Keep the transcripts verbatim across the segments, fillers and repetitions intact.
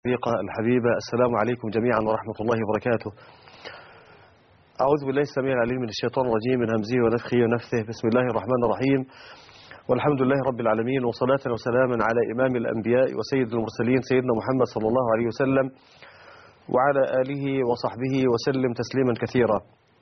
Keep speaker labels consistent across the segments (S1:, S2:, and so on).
S1: الصديقة الحبيبة، السلام عليكم جميعا ورحمة الله وبركاته. أعوذ بالله السميع العليم من الشيطان الرجيم، من همزه ونفخه ونفثه. بسم الله الرحمن الرحيم، والحمد لله رب العالمين، وصلاة وسلاما على إمام الأنبياء وسيد المرسلين سيدنا محمد صلى الله عليه وسلم وعلى آله وصحبه وسلم تسليما كثيرا.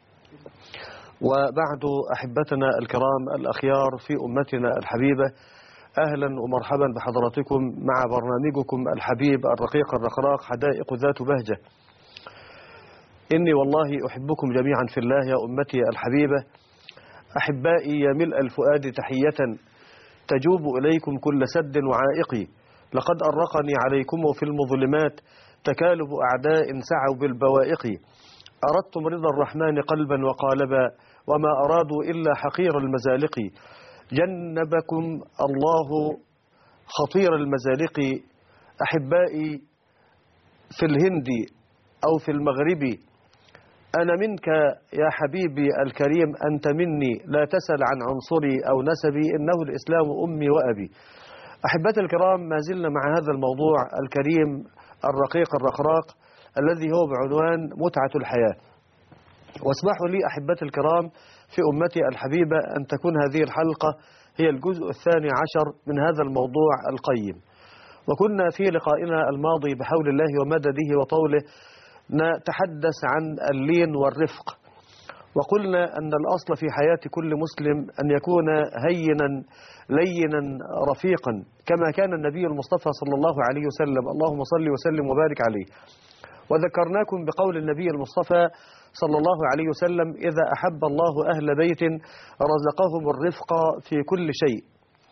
S1: وبعد، أحبتنا الكرام الأخيار في أمتنا الحبيبة، أهلا ومرحبا بحضراتكم مع برنامجكم الحبيب الرقيق الرقراق حدائق ذات بهجة. إني والله أحبكم جميعا في الله يا أمتي الحبيبة، أحبائي يا ملء الفؤاد تحية تجوب إليكم كل سد وعائقي. لقد أرقني عليكم في المظلمات تكالب أعداء سعوا بالبوائق. أردتم رضا الرحمن قلبا وقالبا، وما أرادوا إلا حقير المزالق. جنبكم الله خطير المزالق. أحبائي في الهند أو في المغرب، أنا منك يا حبيبي الكريم، أنت مني، لا تسل عن عنصري أو نسبي، إنه الإسلام أمي وأبي. أحبتي الكرام، ما زلنا مع هذا الموضوع الكريم الرقيق الرقراق الذي هو بعنوان متعة الحياة. واسمحوا لي أحبتي الكرام في أمتي الحبيبة أن تكون هذه الحلقة هي الجزء الثاني عشر من هذا الموضوع القيم. وكنا في لقائنا الماضي بحول الله ومدده وطوله نتحدث عن اللين والرفق، وقلنا أن الأصل في حياة كل مسلم أن يكون هينا لينا رفيقا كما كان النبي المصطفى صلى الله عليه وسلم، اللهم صل وسلم وبارك عليه. وذكرناكم بقول النبي المصطفى صلى الله عليه وسلم: إذا أحب الله أهل بيت رزقهم الرفق في كل شيء.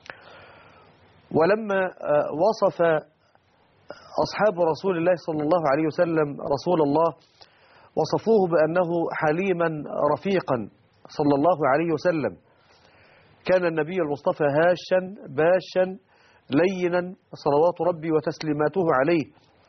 S1: ولما وصف أصحاب رسول الله صلى الله عليه وسلم رسول الله، وصفوه بأنه حليما رفيقا صلى الله عليه وسلم. كان النبي المصطفى هاشا باشا لينا صلوات ربي وتسليماته عليه.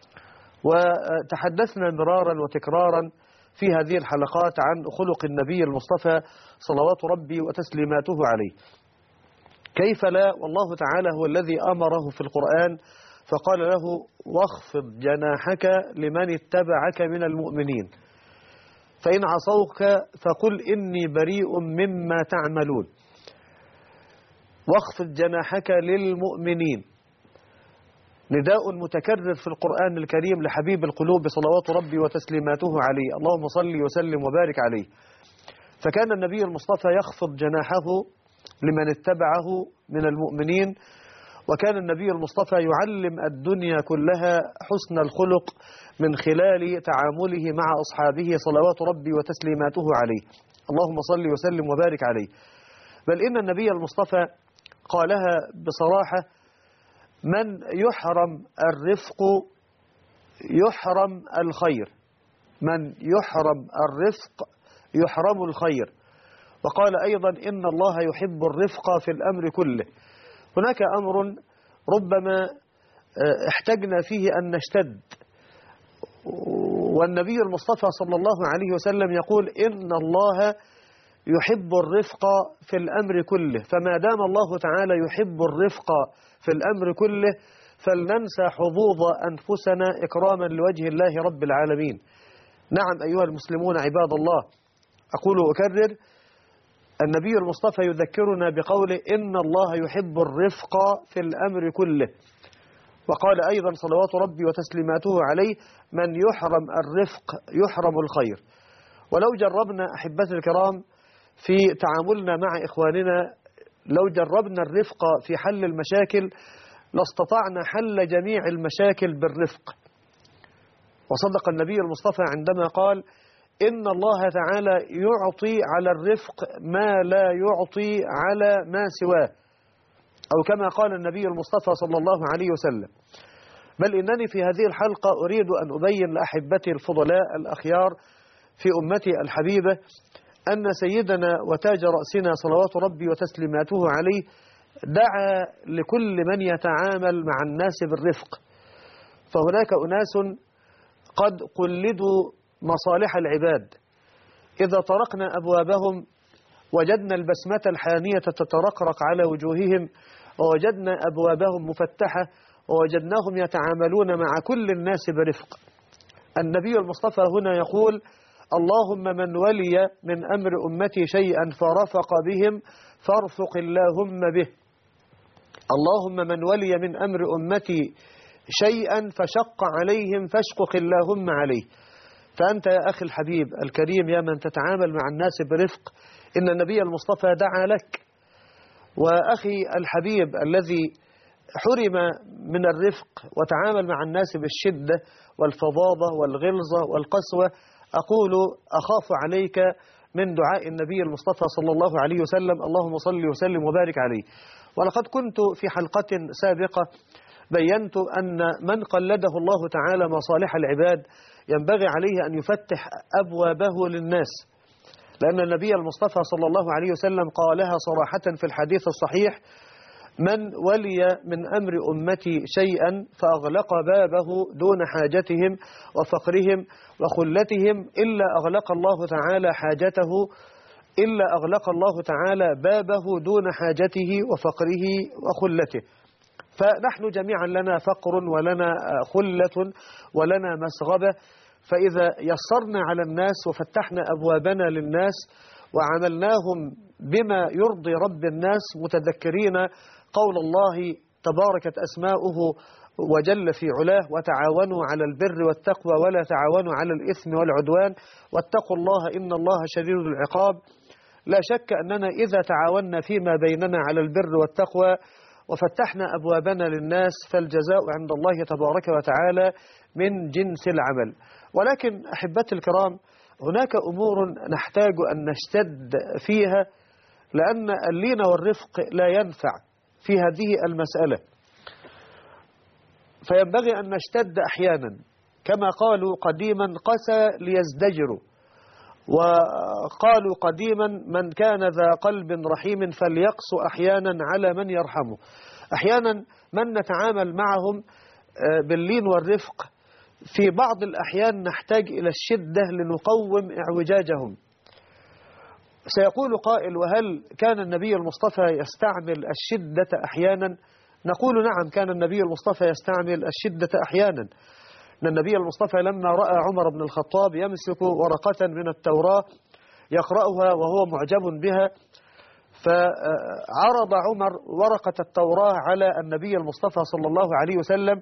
S1: وتحدثنا مرارا وتكرارا في هذه الحلقات عن خلق النبي المصطفى صلوات ربي وتسليماته عليه. كيف لا، والله تعالى هو الذي أمره في القرآن فقال له: واخفض جناحك لمن اتبعك من المؤمنين، فإن عصوك فقل إني بريء مما تعملون. واخفض جناحك للمؤمنين، نداء متكرر في القرآن الكريم لحبيب القلوب صلوات ربي وتسليماته عليه، اللهم صل وسلم وبارك عليه. فكان النبي المصطفى يخفض جناحه لمن اتبعه من المؤمنين، وكان النبي المصطفى يعلم الدنيا كلها حسن الخلق من خلال تعامله مع أصحابه صلوات ربي وتسليماته عليه، اللهم صل وسلم وبارك عليه. بل إن النبي المصطفى قالها بصراحة: من يحرم الرفق يحرم الخير، من يحرم الرفق يحرم الخير. وقال أيضا: إن الله يحب الرفق في الأمر كله. هناك أمر ربما احتجنا فيه أن نشتد، والنبي المصطفى صلى الله عليه وسلم يقول: إن الله يحب الرفق في الأمر كله. فما دام الله تعالى يحب الرفق في الأمر كله، فلننسى حظوظ أنفسنا إكراما لوجه الله رب العالمين. نعم أيها المسلمون عباد الله، أقول وأكرر، النبي المصطفى يذكرنا بقوله: إن الله يحب الرفق في الأمر كله. وقال أيضا صلوات ربي وتسليماته عليه: من يحرم الرفق يحرم الخير. ولو جربنا أحبتي الكرام في تعاملنا مع إخواننا، لو جربنا الرفق في حل المشاكل لاستطعنا حل جميع المشاكل بالرفق. وصدق النبي المصطفى عندما قال: إن الله تعالى يعطي على الرفق ما لا يعطي على ما سواه، أو كما قال النبي المصطفى صلى الله عليه وسلم. بل إنني في هذه الحلقة أريد أن أبين لأحبتي الفضلاء الأخيار في أمتي الحبيبة أن سيدنا وتاج رأسنا صلوات ربي وتسليماته عليه دعا لكل من يتعامل مع الناس بالرفق. فهناك أناس قد قلدوا مصالح العباد، إذا طرقنا أبوابهم وجدنا البسمة الحانية تترقرق على وجوههم، ووجدنا أبوابهم مفتحة، ووجدناهم يتعاملون مع كل الناس برفق. النبي المصطفى هنا يقول: اللهم من ولي من أمر أمتي شيئا فرفق بهم فارفق اللهم به. اللهم من ولي من أمر أمتي شيئا فشق عليهم فاشقق اللهم عليه. فأنت يا أخي الحبيب الكريم يا من تتعامل مع الناس برفق، إن النبي المصطفى دعا لك. وأخي الحبيب الذي حرم من الرفق وتعامل مع الناس بالشدة والفظاظة والغلظة والقسوة، أقول أخاف عليك من دعاء النبي المصطفى صلى الله عليه وسلم: اللهم صل وسلم وبارك عليه. ولقد كنت في حلقة سابقة بينت أن من قلده الله تعالى مصالح العباد ينبغي عليه أن يفتح أبوابه للناس، لأن النبي المصطفى صلى الله عليه وسلم قالها صراحة في الحديث الصحيح: من ولي من أمر أمتي شيئا فأغلق بابه دون حاجتهم وفقرهم وخلتهم إلا أغلق الله تعالى حاجته إلا أغلق الله تعالى بابه دون حاجته وفقره وخلته. فنحن جميعا لنا فقر ولنا خلة ولنا مسغبة، فإذا يسرنا على الناس وفتحنا أبوابنا للناس وعملناهم بما يرضي رب الناس، متذكرين قول الله تباركت أسماؤه وجل في علاه: وتعاونوا على البر والتقوى ولا تعاونوا على الإثم والعدوان واتقوا الله إن الله شديد العقاب. لا شك أننا إذا تعاوننا فيما بيننا على البر والتقوى وفتحنا أبوابنا للناس فالجزاء عند الله تبارك وتعالى من جنس العمل. ولكن أحبتي الكرام، هناك أمور نحتاج أن نشتد فيها، لأن اللين والرفق لا ينفع في هذه المسألة، فينبغي أن نشتد أحيانا. كما قالوا قديما: قسى ليزدجروا. وقالوا قديما: من كان ذا قلب رحيم فليقسو أحيانا على من يرحمه. أحيانا من نتعامل معهم باللين والرفق في بعض الأحيان نحتاج إلى الشدة لنقوم اعوجاجهم. سيقول قائل: وهل كان النبي المصطفى يستعمل الشدة أحيانا؟ نقول: نعم، كان النبي المصطفى يستعمل الشدة أحيانا. أن النبي المصطفى لما رأى عمر بن الخطاب يمسك ورقة من التوراة يقرأها وهو معجب بها، فعرض عمر ورقة التوراة على النبي المصطفى صلى الله عليه وسلم،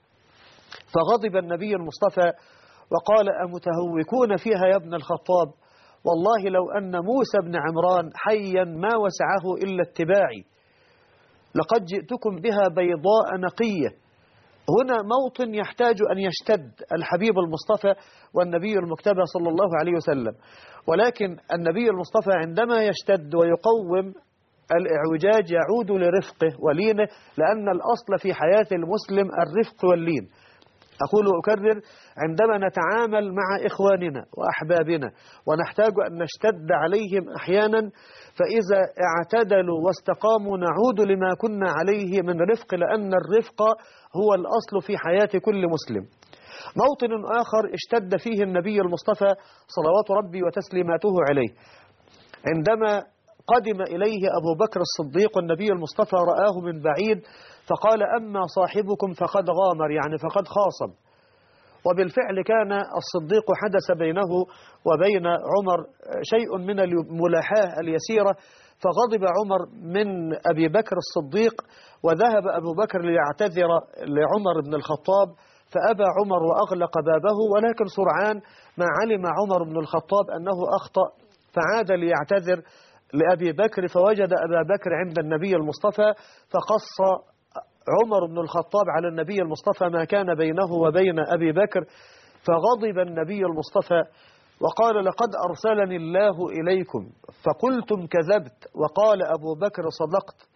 S1: فغضب النبي المصطفى وقال: أمتهوكون فيها يا ابن الخطاب؟ والله لو أن موسى بن عمران حيا ما وسعه إلا اتباعي، لقد جئتكم بها بيضاء نقية. هنا موطن يحتاج أن يشتد الحبيب المصطفى والنبي المجتبى صلى الله عليه وسلم. ولكن النبي المصطفى عندما يشتد ويقوم الإعوجاج يعود لرفقه ولينه، لأن الأصل في حياة المسلم الرفق واللين. أقول وأكرر: عندما نتعامل مع إخواننا وأحبابنا ونحتاج أن نشتد عليهم أحيانا، فإذا اعتدلوا واستقاموا نعود لما كنا عليه من رفق، لأن الرفق هو الأصل في حياة كل مسلم. موطن آخر اشتد فيه النبي المصطفى صلوات ربي وتسليماته عليه، عندما قدم إليه أبو بكر الصديق والنبي المصطفى رآه من بعيد فقال: أما صاحبكم فقد غامر، يعني فقد خاصم. وبالفعل كان الصديق حدث بينه وبين عمر شيء من الملاحاة اليسيرة، فغضب عمر من أبي بكر الصديق، وذهب أبو بكر ليعتذر لعمر بن الخطاب، فأبى عمر وأغلق بابه. ولكن سرعان ما علم عمر بن الخطاب أنه أخطأ، فعاد ليعتذر لأبي بكر، فوجد أبا بكر عند النبي المصطفى، فقص عمر بن الخطاب على النبي المصطفى ما كان بينه وبين أبي بكر، فغضب النبي المصطفى وقال: لقد أرسلني الله إليكم فقلتم كذبت، وقال أبو بكر: صدقت،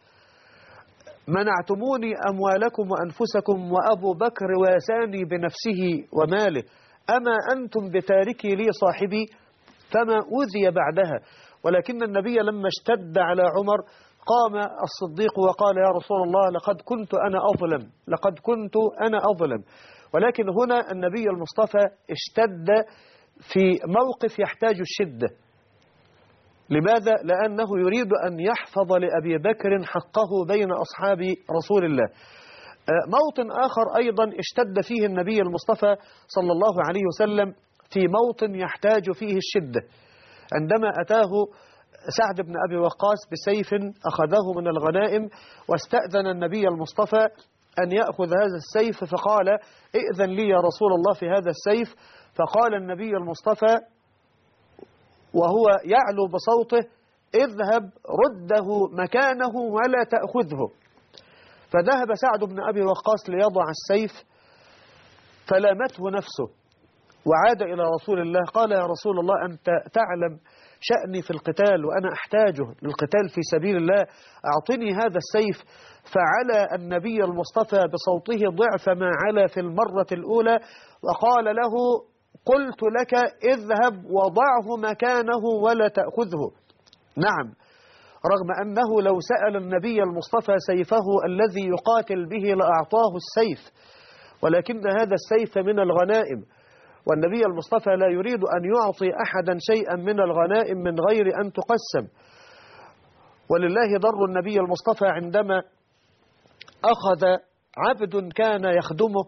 S1: منعتموني أموالكم وأنفسكم وأبو بكر واساني بنفسه وماله، أما أنتم بتاركي لي صاحبي؟ فما أوذي بعدها. ولكن النبي لما اشتد على عمر قام الصديق وقال: يا رسول الله، لقد كنت أنا أظلم، لقد كنت أنا أظلم. ولكن هنا النبي المصطفى اشتد في موقف يحتاج الشدة. لماذا؟ لأنه يريد أن يحفظ لأبي بكر حقه بين أصحاب رسول الله. موطن آخر أيضا اشتد فيه النبي المصطفى صلى الله عليه وسلم في موطن يحتاج فيه الشدة، عندما أتاه سعد بن أبي وقاص بسيف أخذه من الغنائم، واستأذن النبي المصطفى أن يأخذ هذا السيف، فقال ائذن لي يا رسول الله في هذا السيف. فقال النبي المصطفى وهو يعلو بصوته اذهب رده مكانه ولا تأخذه. فذهب سعد بن أبي وقاص ليضع السيف، فلامته نفسه وعاد إلى رسول الله قال يا رسول الله أنت تعلم شأني في القتال وأنا أحتاجه للقتال في سبيل الله، أعطني هذا السيف. فعلى النبي المصطفى بصوته ضعف ما علا في المرة الأولى، وقال له قلت لك اذهب وضعه مكانه ولا تأخذه. نعم، رغم أنه لو سأل النبي المصطفى سيفه الذي يقاتل به لأعطاه السيف، ولكن هذا السيف من الغنائم، والنبي المصطفى لا يريد أن يعطي أحدا شيئا من الغنائم من غير أن تقسم. ولله ضر النبي المصطفى عندما أخذ عبد كان يخدمه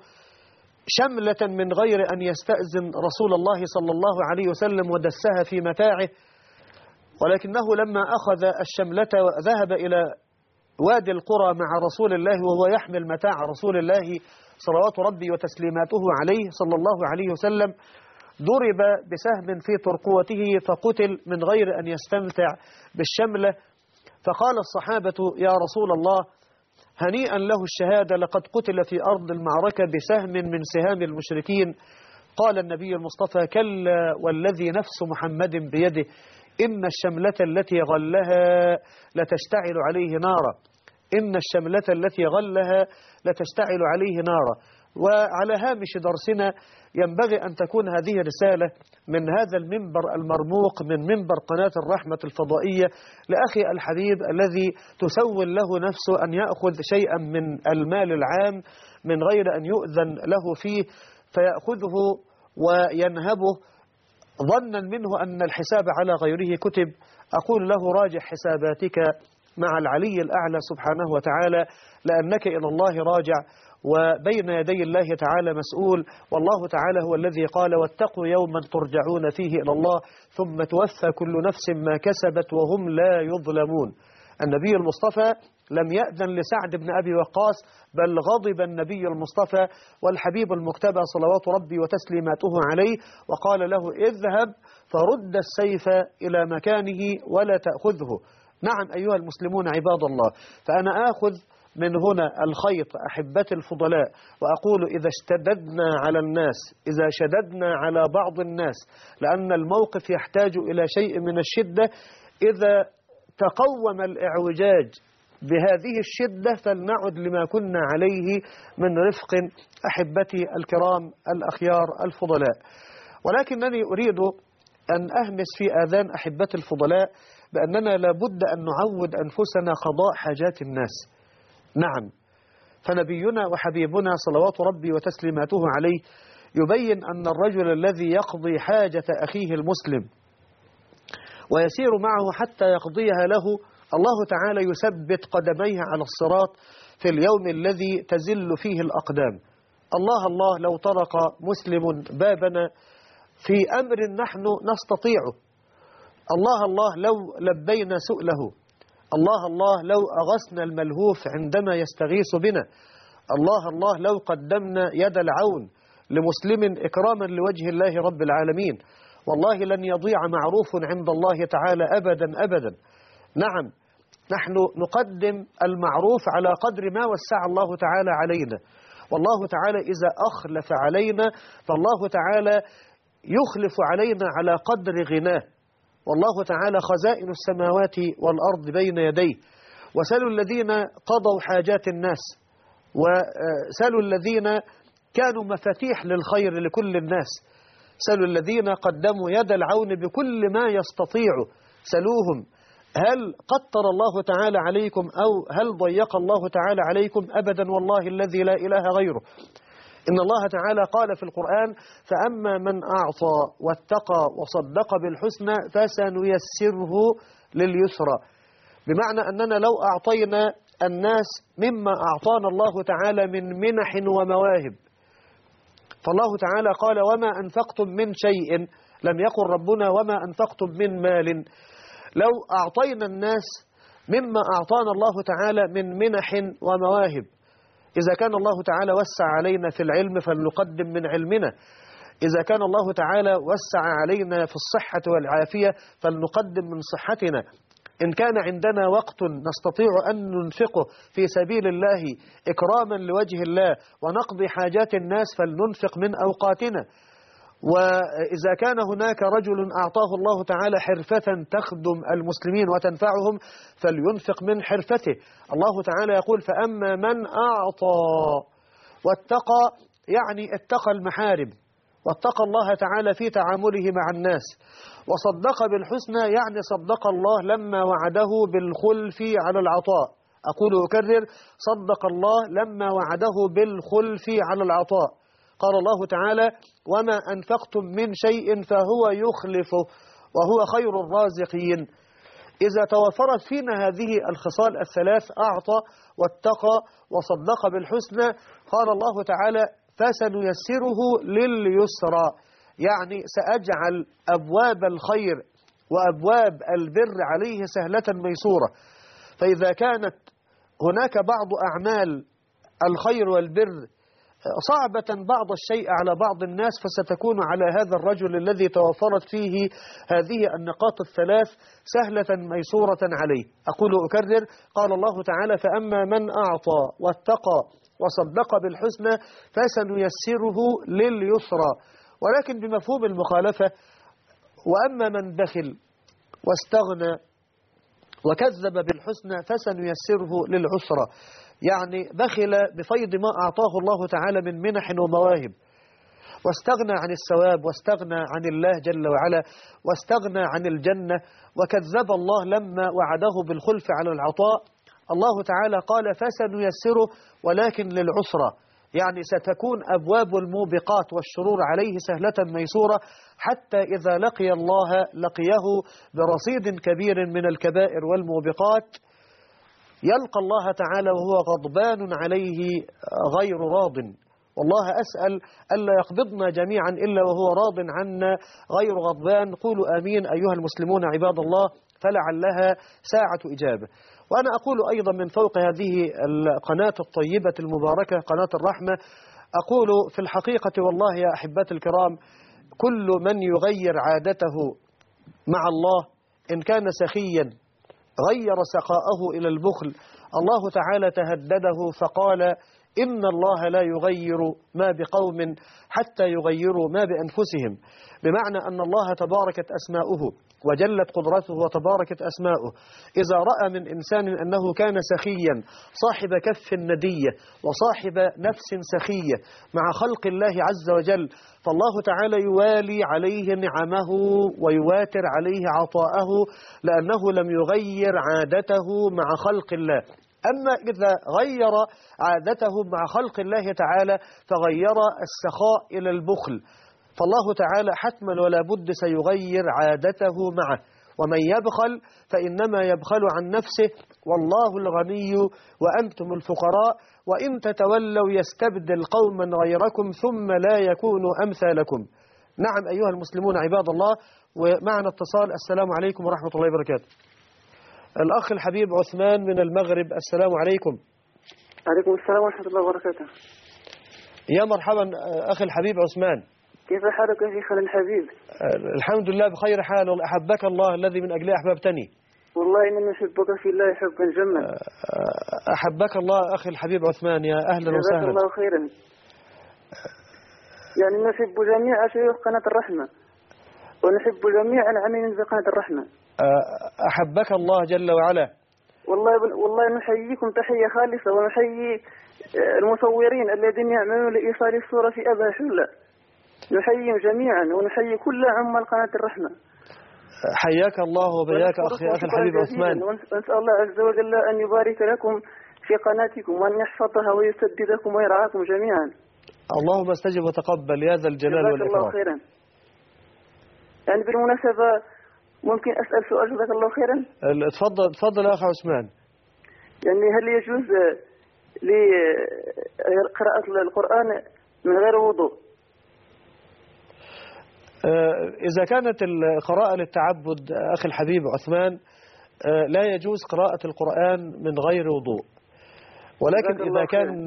S1: شملة من غير أن يستأذن رسول الله صلى الله عليه وسلم ودسها في متاعه، ولكنه لما أخذ الشملة وذهب إلى وادي القرى مع رسول الله وهو يحمل متاع رسول الله صلوات ربي وتسليماته عليه صلى الله عليه وسلم، ضرب بسهم في ترقوته فقتل من غير أن يستمتع بالشملة. فقال الصحابة يا رسول الله هنيئا له الشهادة، لقد قتل في أرض المعركة بسهم من سهام المشركين. قال النبي المصطفى كلا والذي نفس محمد بيده إن الشملة التي غلها لتشتعل عليه نارا، إن الشملة التي غلها لتشتعل عليه نارا. وعلى هامش درسنا ينبغي أن تكون هذه رسالة من هذا المنبر المرموق من منبر قناة الرحمة الفضائية لأخي الحبيب الذي تسول له نفسه أن يأخذ شيئا من المال العام من غير أن يؤذن له فيه، فيأخذه وينهبه ظنا منه أن الحساب على غيره كتب. أقول له راجع حساباتك مع العلي الأعلى سبحانه وتعالى، لأنك إلى الله راجع وبين يدي الله تعالى مسؤول. والله تعالى هو الذي قال واتقوا يوما ترجعون فيه إلى الله ثم توفى كل نفس ما كسبت وهم لا يظلمون. النبي المصطفى لم يأذن لسعد بن أبي وقاص، بل غضب النبي المصطفى والحبيب المجتبى صلوات ربي وتسليماته عليه وقال له اذهب فرد السيف إلى مكانه ولا تأخذه. نعم أيها المسلمون عباد الله، فأنا آخذ من هنا الخيط أحبتي الفضلاء وأقول إذا اشتددنا على الناس، إذا شددنا على بعض الناس، لأن الموقف يحتاج إلى شيء من الشدة، إذا تقوم الإعوجاج بهذه الشدة فلنعد لما كنا عليه من رفق أحبتي الكرام الأخيار الفضلاء. ولكنني أريد أن أهمس في آذان أحبتي الفضلاء بأننا لابد أن نعود أنفسنا قضاء حاجات الناس. نعم، فنبينا وحبيبنا صلوات ربي وتسليماته عليه يبين أن الرجل الذي يقضي حاجة أخيه المسلم ويسير معه حتى يقضيها له، الله تعالى يثبت قدميه على الصراط في اليوم الذي تزل فيه الأقدام. الله الله لو طرق مسلم بابنا في أمر نحن نستطيعه، الله الله لو لبينا سؤله، الله الله لو أغثنا الملهوف عندما يستغيث بنا، الله الله لو قدمنا يد العون لمسلم إكراما لوجه الله رب العالمين، والله لن يضيع معروف عند الله تعالى أبدا أبدا. نعم، نحن نقدم المعروف على قدر ما وسع الله تعالى علينا، والله تعالى إذا أخلف علينا فالله تعالى يخلف علينا على قدر غناه، والله تعالى خزائن السماوات والأرض بين يديه. وسلوا الذين قضوا حاجات الناس، وسلوا الذين كانوا مفاتيح للخير لكل الناس، سلوا الذين قدموا يد العون بكل ما يستطيعوا، سلوهم هل قطر الله تعالى عليكم أو هل ضيق الله تعالى عليكم؟ أبدا، والله الذي لا إله غيره. إن الله تعالى قال في القرآن فأما من أعطى واتقى وصدق بالحسنى فسنيسره لليسرى، بمعنى أننا لو أعطينا الناس مما أعطانا الله تعالى من منح ومواهب. فالله تعالى قال وما أنفقتم من شيء، لم يقل ربنا وما أنفقتم من مال. لو أعطينا الناس مما أعطانا الله تعالى من منح ومواهب، إذا كان الله تعالى وسع علينا في العلم فلنقدم من علمنا، إذا كان الله تعالى وسع علينا في الصحة والعافية فلنقدم من صحتنا، إن كان عندنا وقت نستطيع أن ننفقه في سبيل الله إكراما لوجه الله ونقضي حاجات الناس فلننفق من أوقاتنا. وإذا كان هناك رجل أعطاه الله تعالى حرفة تخدم المسلمين وتنفعهم فلينفق من حرفته. الله تعالى يقول فأما من أعطى واتقى، يعني اتقى المحارم واتقى الله تعالى في تعامله مع الناس، وصدق بالحسنى يعني صدق الله لما وعده بالخلف على العطاء. أقول وأكرر، صدق الله لما وعده بالخلف على العطاء. قال الله تعالى وما أنفقتم من شيء فهو يخلفه وهو خير الرازقين. إذا توفرت فينا هذه الخصال الثلاث، أعطى واتقى وصدق بالحسنى، قال الله تعالى فسنيسره لليسرى، يعني سأجعل أبواب الخير وأبواب البر عليه سهلة ميسورة. فإذا كانت هناك بعض أعمال الخير والبر صعبة بعض الشيء على بعض الناس، فستكون على هذا الرجل الذي توفرت فيه هذه النقاط الثلاث سهلة ميسورة عليه. أقول أكرر، قال الله تعالى فأما من أعطى واتقى وصدق بالحسنى فسنيسره لليسرى، ولكن بمفهوم المخالفة، وأما من بخل واستغنى وكذب بالحسنى فسنيسره للعسرى، يعني بخل بفيض ما أعطاه الله تعالى من منح ومواهب، واستغنى عن الثواب واستغنى عن الله جل وعلا واستغنى عن الجنة وكذب الله لما وعده بالخلف على العطاء. الله تعالى قال فسنيسره ولكن للعسرة، يعني ستكون أبواب الموبقات والشرور عليه سهلة ميسورة، حتى إذا لقي الله لقيه برصيد كبير من الكبائر والموبقات، يلقى الله تعالى وهو غضبان عليه غير راض. والله أسأل ألا يقبضنا جميعا إلا وهو راض عنا غير غضبان. قولوا آمين أيها المسلمون عباد الله، فلعلها ساعة إجابة. وأنا أقول أيضا من فوق هذه القناة الطيبة المباركة قناة الرحمة، أقول في الحقيقة والله يا أحبات الكرام، كل من يغير عادته مع الله إن كان سخيا غير سخاءه إلى البخل، الله تعالى تهدده فقال إن الله لا يغير ما بقوم حتى يغيروا ما بأنفسهم، بمعنى أن الله تباركت أسماؤه وجلت قدرته وتباركت أسماؤه، إذا رأى من إنسان أنه كان سخيا صاحب كف ندية وصاحب نفس سخية مع خلق الله عز وجل، فالله تعالى يوالي عليه نعمه ويواتر عليه عطاءه، لأنه لم يغير عادته مع خلق الله. أما إذا غير عادته مع خلق الله تعالى فغير السخاء إلى البخل، فالله تعالى حتما ولا بد سيغير عادته معه. ومن يبخل فإنما يبخل عن نفسه والله الغني وأنتم الفقراء وإن تتولوا يستبدل قوما غيركم ثم لا يكونوا أمثالكم. نعم أيها المسلمون عباد الله، ومعنا اتصال. السلام عليكم ورحمة الله وبركاته. الأخ الحبيب عثمان من المغرب، السلام عليكم.
S2: عليكم السلام ورحمة الله وبركاته.
S1: يا مرحبا أخي الحبيب عثمان،
S2: كيف حالك يا شيخنا الحبيب؟
S1: الحمد لله بخير حال، أحبك الله الذي من أجله أحببتني.
S2: والله إنني أحبك في الله حبا جما.
S1: أحبك الله أخي الحبيب عثمان، يا أهلا وسهلا.
S2: جزاك الله خيرا. يعني نحب جميع شيوخ قناة الرحمة ونحب جميع العاملين في قناة الرحمة.
S1: أحبك الله جل وعلا.
S2: والله والله نحييكم تحية خالصة، ونحيي المصورين الذين يعملون لإيصال الصورة في أبهى حلة، نحييهم جميعا ونحيي كل عمال قناة الرحمة.
S1: حياك الله وبياك أخي أخي الحبيب عثمان.
S2: ونسأل الله عز وجل أن يبارك لكم في قناتكم وأن يحفظها ويسددكم ويرعاكم جميعا.
S1: اللهم استجب وتقبل يا ذا الجلال والإكرام.
S2: جزاك الله خيرا. يعني بالمناسبة ممكن أسأل سؤال؟ جزاك الله خيرا.
S1: تفضل تفضل يا أخي عثمان.
S2: يعني هل يجوز لقراءة القرآن من غير وضوء؟
S1: إذا كانت القراءة للتعبد أخي الحبيب عثمان لا يجوز قراءة القرآن من غير وضوء، ولكن إذا كان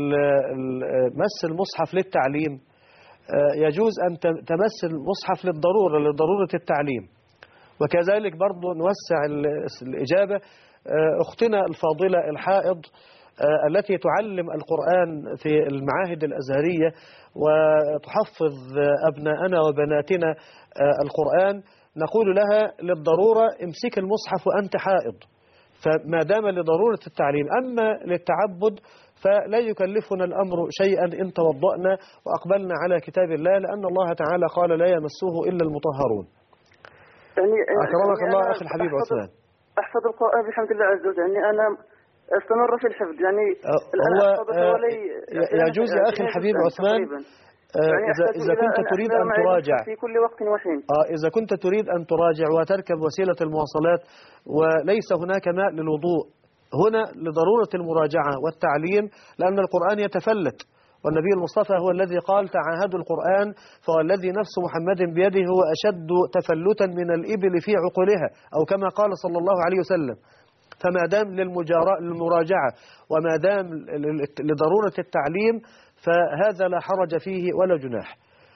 S1: مس المصحف للتعليم يجوز أن تمس المصحف للضرورة لضرورة التعليم. وكذلك برضو نوسع الإجابة، أختنا الفاضلة الحائض التي تعلم القرآن في المعاهد الأزهرية وتحفظ أبناءنا وبناتنا القرآن، نقول لها للضرورة امسك المصحف وأنت حائض، فما دام لضرورة التعليم. أما للتعبد فلا يكلفنا الأمر شيئا إن توضأنا وأقبلنا على كتاب الله، لأن الله تعالى قال لا يمسه إلا المطهرون.
S2: يعني
S1: أكرمك
S2: يعني
S1: الله أخي الحبيب عثمان.
S2: أحفظ القرآن بحمد الله عز وجل، يعني أنا استمر في الحفظ، يعني
S1: هو يجوز يا أخي الحبيب عثمان
S2: يعني
S1: إذا, إذا كنت تريد أن تراجع
S2: في كل وقت وحين.
S1: آه إذا كنت تريد أن تراجع وتركب وسيلة المواصلات وليس هناك ماء للوضوء، هنا لضرورة المراجعة والتعليم، لأن القرآن يتفلت، والنبي المصطفى هو الذي قال تعاهدوا القرآن فوالذي نفس محمد بيده هو أشد تفلتا من الإبل في عقولها، أو كما قال صلى الله عليه وسلم. فما دام للمراجعة وما دام لضرورة التعليم فهذا لا حرج فيه ولا جناح.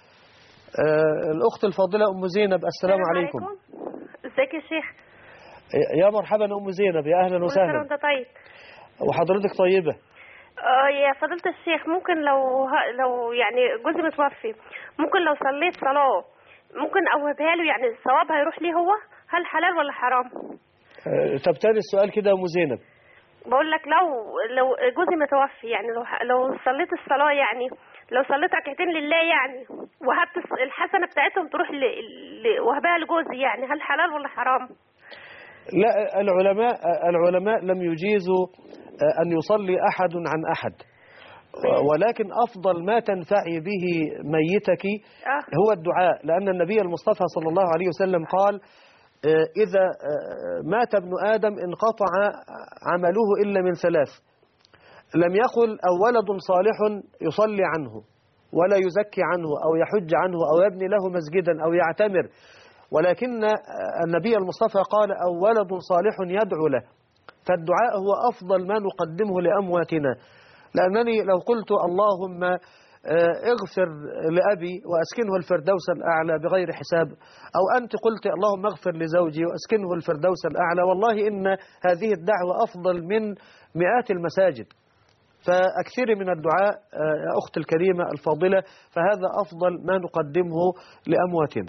S1: آه الأخت الفاضلة أم زينب، السلام عليكم.
S3: ازيك يا شيخ؟
S1: يا مرحبا أم زينب، يا أهلا وسهلا.
S3: وانت طيب
S1: وحضرتك طيبة.
S3: اه يا فضيلة الشيخ، ممكن لو لو يعني جوزي متوفي، ممكن لو صليت صلاة ممكن أوهبها له، يعني الثواب هيروح لي هو، هل حلال ولا حرام؟
S1: آه طب تاني السؤال كده يا أم زينب.
S3: بقول لك لو لو جوزي متوفي، يعني لو لو صليت الصلاة، يعني لو صليت ركعتين لله يعني وهبت الحسنة بتاعتهم تروح ل... وهبها لجوزي، يعني هل حلال ولا حرام؟
S1: لا، العلماء العلماء لم يجيزوا أن يصلي أحد عن أحد، ولكن أفضل ما تنفعي به ميتك هو الدعاء، لأن النبي المصطفى صلى الله عليه وسلم قال إذا مات ابن آدم انقطع عمله إلا من ثلاث، لم يقل أو ولد صالح يصلي عنه ولا يزكي عنه أو يحج عنه أو يبني له مسجدا أو يعتمر، ولكن النبي المصطفى قال أو ولد صالح يدعو له. فالدعاء هو أفضل ما نقدمه لأمواتنا، لأنني لو قلت اللهم اغفر لأبي وأسكنه الفردوس الأعلى بغير حساب، أو أنت قلت اللهم اغفر لزوجي وأسكنه الفردوس الأعلى، والله إن هذه الدعوة أفضل من مئات المساجد. فأكثر من الدعاء يا أخت الكريمة الفاضلة، فهذا أفضل ما نقدمه لأمواتنا.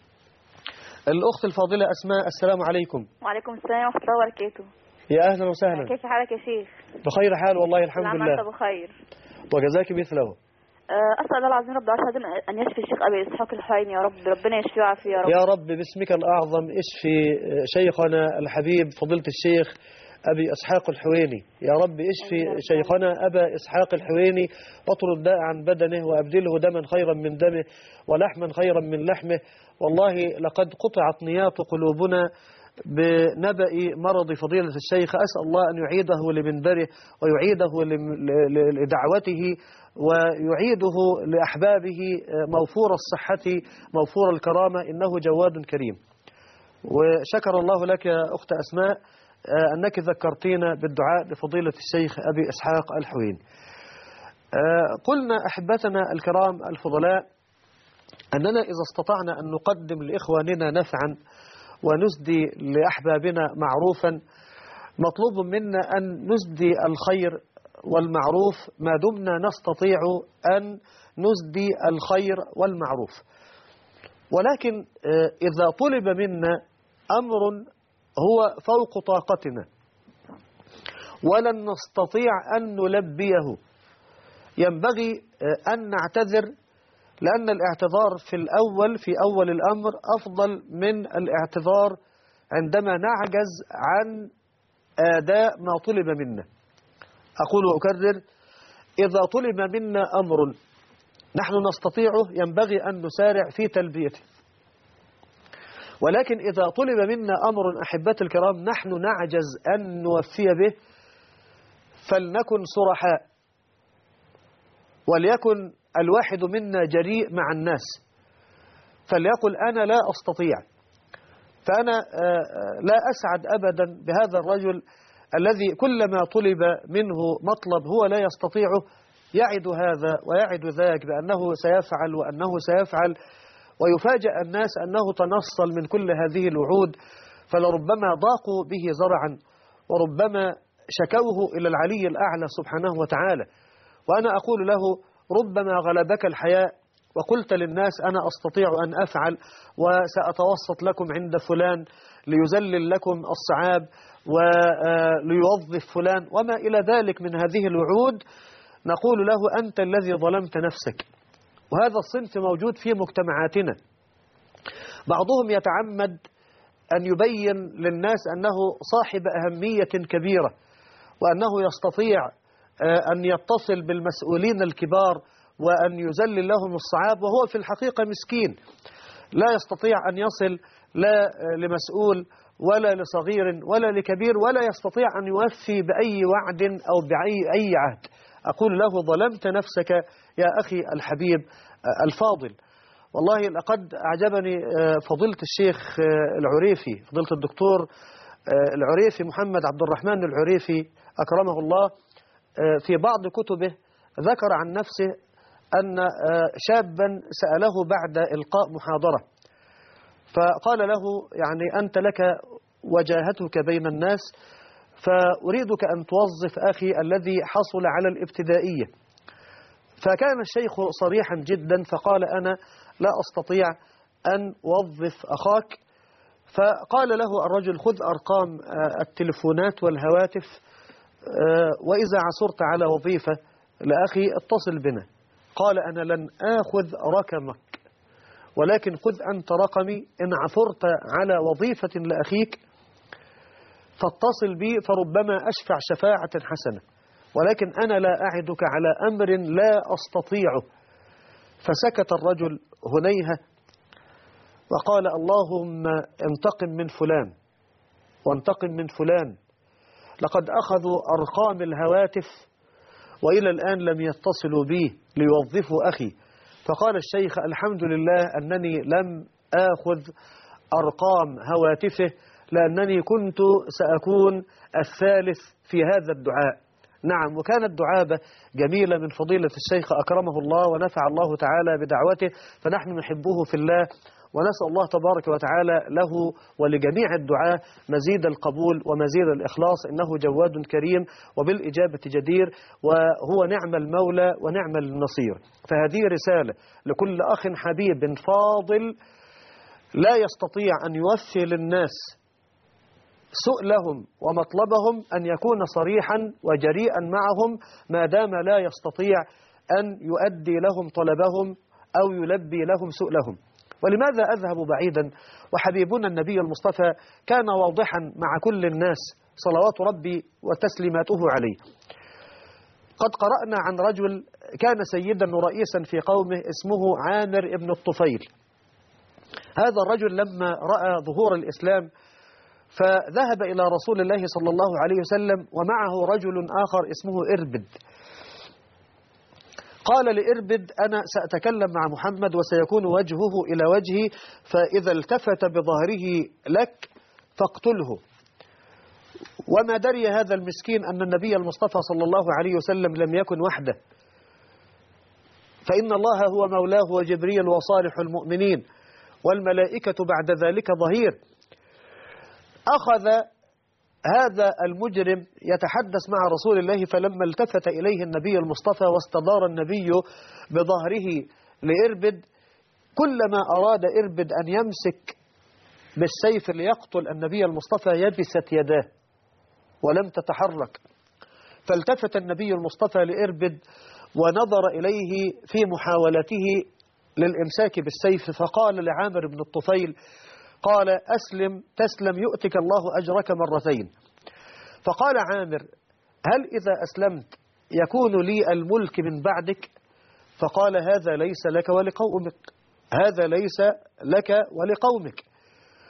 S1: الأخت الفاضلة أسماء، السلام عليكم.
S4: وعليكم السلام ورحمة الله وبركاته.
S1: يا أهلا وسهلا.
S4: كيف حالك يا شيخ؟
S1: بخير حال والله الحمد لله.
S4: أنت بخير
S1: وجزاك مثله.
S4: أسأل الله العظيم رب العالمين أن يشفي الشيخ أبي إسحاق الحويني، يا رب ربنا يشفيه ويعافيه يا رب.
S1: يا رب باسمك الأعظم اشفي شيخنا الحبيب فضيلة الشيخ أبي إسحاق الحويني، يا رب اشفي شيخنا أبا إسحاق الحويني واطرد داء عن بدنه وأبدله دما خيرا من دمه ولحما خيرا من لحمه. والله لقد قطعت نيات قلوبنا بنبأ مرض فضيلة الشيخ، أسأل الله أن يعيده لمنبره ويعيده لدعوته ويعيده لأحبابه موفور الصحة موفور الكرامة، إنه جواد كريم. وشكر الله لك يا أخت أسماء أنك ذكرتينا بالدعاء لفضيلة الشيخ أبي إسحاق الحويني. قلنا أحبتنا الكرام الفضلاء أننا إذا استطعنا أن نقدم لإخواننا نفعا ونسدي لأحبابنا معروفا، مطلوب منا أن نسدي الخير والمعروف ما دمنا نستطيع أن نسدي الخير والمعروف. ولكن إذا طلب منا أمر هو فوق طاقتنا ولن نستطيع أن نلبيه، ينبغي أن نعتذر، لأن الاعتذار في الأول في أول الأمر أفضل من الاعتذار عندما نعجز عن أداء ما طلب منا. أقول وأكرر، إذا طلب منا أمر نحن نستطيعه ينبغي أن نسارع في تلبيته، ولكن إذا طلب منا أمر أحبتي الكرام نحن نعجز أن نوفي به، فلنكن صرحاء، وليكن الواحد منا جريء مع الناس، فليقل أنا لا أستطيع. فأنا لا أسعد أبدا بهذا الرجل الذي كلما طلب منه مطلب هو لا يستطيعه يعد هذا ويعد ذاك بأنه سيفعل وأنه سيفعل، ويفاجأ الناس أنه تنصل من كل هذه الوعود، فلربما ضاقوا به زرعا وربما شكوه إلى العلي الأعلى سبحانه وتعالى. وأنا أقول له ربما غلبك الحياء وقلت للناس أنا أستطيع أن أفعل وسأتوسط لكم عند فلان ليذلل لكم الصعاب وليوظف فلان وما إلى ذلك من هذه الوعود، نقول له أنت الذي ظلمت نفسك. وهذا الصنف موجود في مجتمعاتنا، بعضهم يتعمد أن يبين للناس أنه صاحب أهمية كبيرة وأنه يستطيع أن يتصل بالمسؤولين الكبار وأن يذلل لهم الصعاب، وهو في الحقيقة مسكين لا يستطيع أن يصل لا لمسؤول ولا لصغير ولا لكبير، ولا يستطيع أن يوفي بأي وعد أو بأي أي عهد. أقول له ظلمت نفسك يا أخي الحبيب الفاضل. والله لقد أعجبني فضيلة الشيخ العريفي، فضيلة الدكتور العريفي محمد عبد الرحمن العريفي أكرمه الله، في بعض كتبه ذكر عن نفسه أن شابا سأله بعد إلقاء محاضرة فقال له يعني أنت لك وجاهتك بين الناس، فأريدك أن توظف أخي الذي حصل على الابتدائية. فكان الشيخ صريحا جدا فقال أنا لا أستطيع أن أوظف أخاك. فقال له الرجل خذ أرقام التلفونات والهواتف، وإذا عثرت على وظيفة لأخي اتصل بنا. قال أنا لن آخذ رقمك، ولكن خذ أنت رقمي، إن عثرت على وظيفة لأخيك فاتصل بي فربما أشفع شفاعة حسنة، ولكن أنا لا أعدك على أمر لا أستطيعه. فسكت الرجل هنيهة وقال اللهم انتقم من فلان وانتقم من فلان، لقد أخذوا أرقام الهواتف وإلى الآن لم يتصلوا بي ليوظفوا أخي. فقال الشيخ الحمد لله أنني لم آخذ أرقام هواتفه، لأنني كنت سأكون الثالث في هذا الدعاء. نعم، وكانت دعابة جميلة من فضيلة الشيخ أكرمه الله ونفع الله تعالى بدعوته، فنحن نحبه في الله ونسأل الله تبارك وتعالى له ولجميع الدعاة مزيد القبول ومزيد الإخلاص، إنه جواد كريم وبالإجابة جدير، وهو نعم المولى ونعم النصير. فهذه رسالة لكل أخ حبيب فاضل لا يستطيع أن يوفي للناس سؤلهم ومطلبهم، أن يكون صريحا وجريئا معهم ما دام لا يستطيع أن يؤدي لهم طلبهم أو يلبي لهم سؤلهم. ولماذا أذهب بعيدا وحبيبنا النبي المصطفى كان واضحا مع كل الناس صلوات ربي وتسليماته عليه. قد قرأنا عن رجل كان سيدا ورئيسا في قومه اسمه عامر ابن الطفيل. هذا الرجل لما رأى ظهور الإسلام فذهب إلى رسول الله صلى الله عليه وسلم ومعه رجل آخر اسمه إربد. قال لإربد أنا سأتكلم مع محمد وسيكون وجهه إلى وجهي، فإذا التفت بظهره لك فاقتله. وما دري هذا المسكين أن النبي المصطفى صلى الله عليه وسلم لم يكن وحده، فإن الله هو مولاه وجبريل وصالح المؤمنين والملائكة بعد ذلك ظهير. أخذ هذا المجرم يتحدث مع رسول الله، فلما التفت إليه النبي المصطفى واستدار النبي بظهره لإربد، كلما أراد إربد أن يمسك بالسيف ليقتل النبي المصطفى يبست يداه ولم تتحرك. فالتفت النبي المصطفى لإربد ونظر إليه في محاولته للإمساك بالسيف، فقال لعامر بن الطفيل قال أسلم تسلم يؤتك الله أجرك مرتين. فقال عامر هل إذا أسلمت يكون لي الملك من بعدك؟ فقال هذا ليس لك ولقومك، هذا ليس لك ولقومك.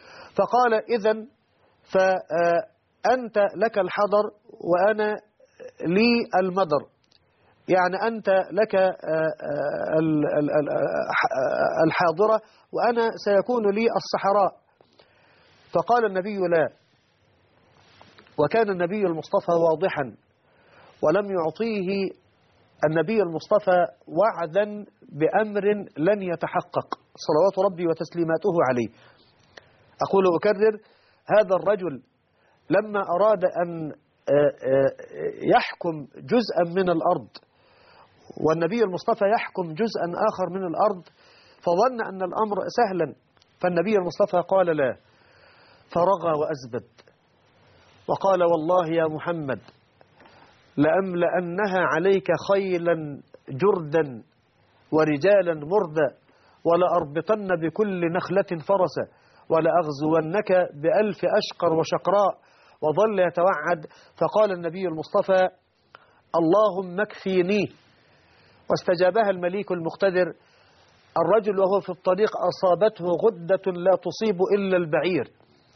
S1: فقال إذن فأنت لك الحضر وأنا للمدر، يعني أنت لك الحاضرة وأنا سيكون لي الصحراء. فقال النبي لا، وكان النبي المصطفى واضحا، ولم يعطيه النبي المصطفى وعدا بأمر لن يتحقق صلوات ربي وتسليماته عليه. أقول أكرر، هذا الرجل لما أراد أن يحكم جزءا من الأرض والنبي المصطفى يحكم جزءا آخر من الأرض، فظن أن الأمر سهلا، فالنبي المصطفى قال لا، فرغى وأزبد وقال والله يا محمد لأملأنها عليك خيلا جردا ورجالا مردا ولأربطن بكل نخلة فرسا ولأغزونك بألف أشقر وشقراء، وظل يتوعد. فقال النبي المصطفى اللهم اكفيني، واستجابها المليك المقتدر. الرجل وهو في الطريق أصابته غدة لا تصيب إلا البعير،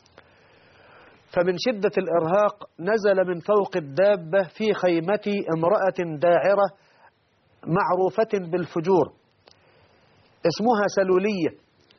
S1: فمن شدة الإرهاق نزل من فوق الدابة في خيمة امرأة داعرة معروفة بالفجور اسمها سلولية.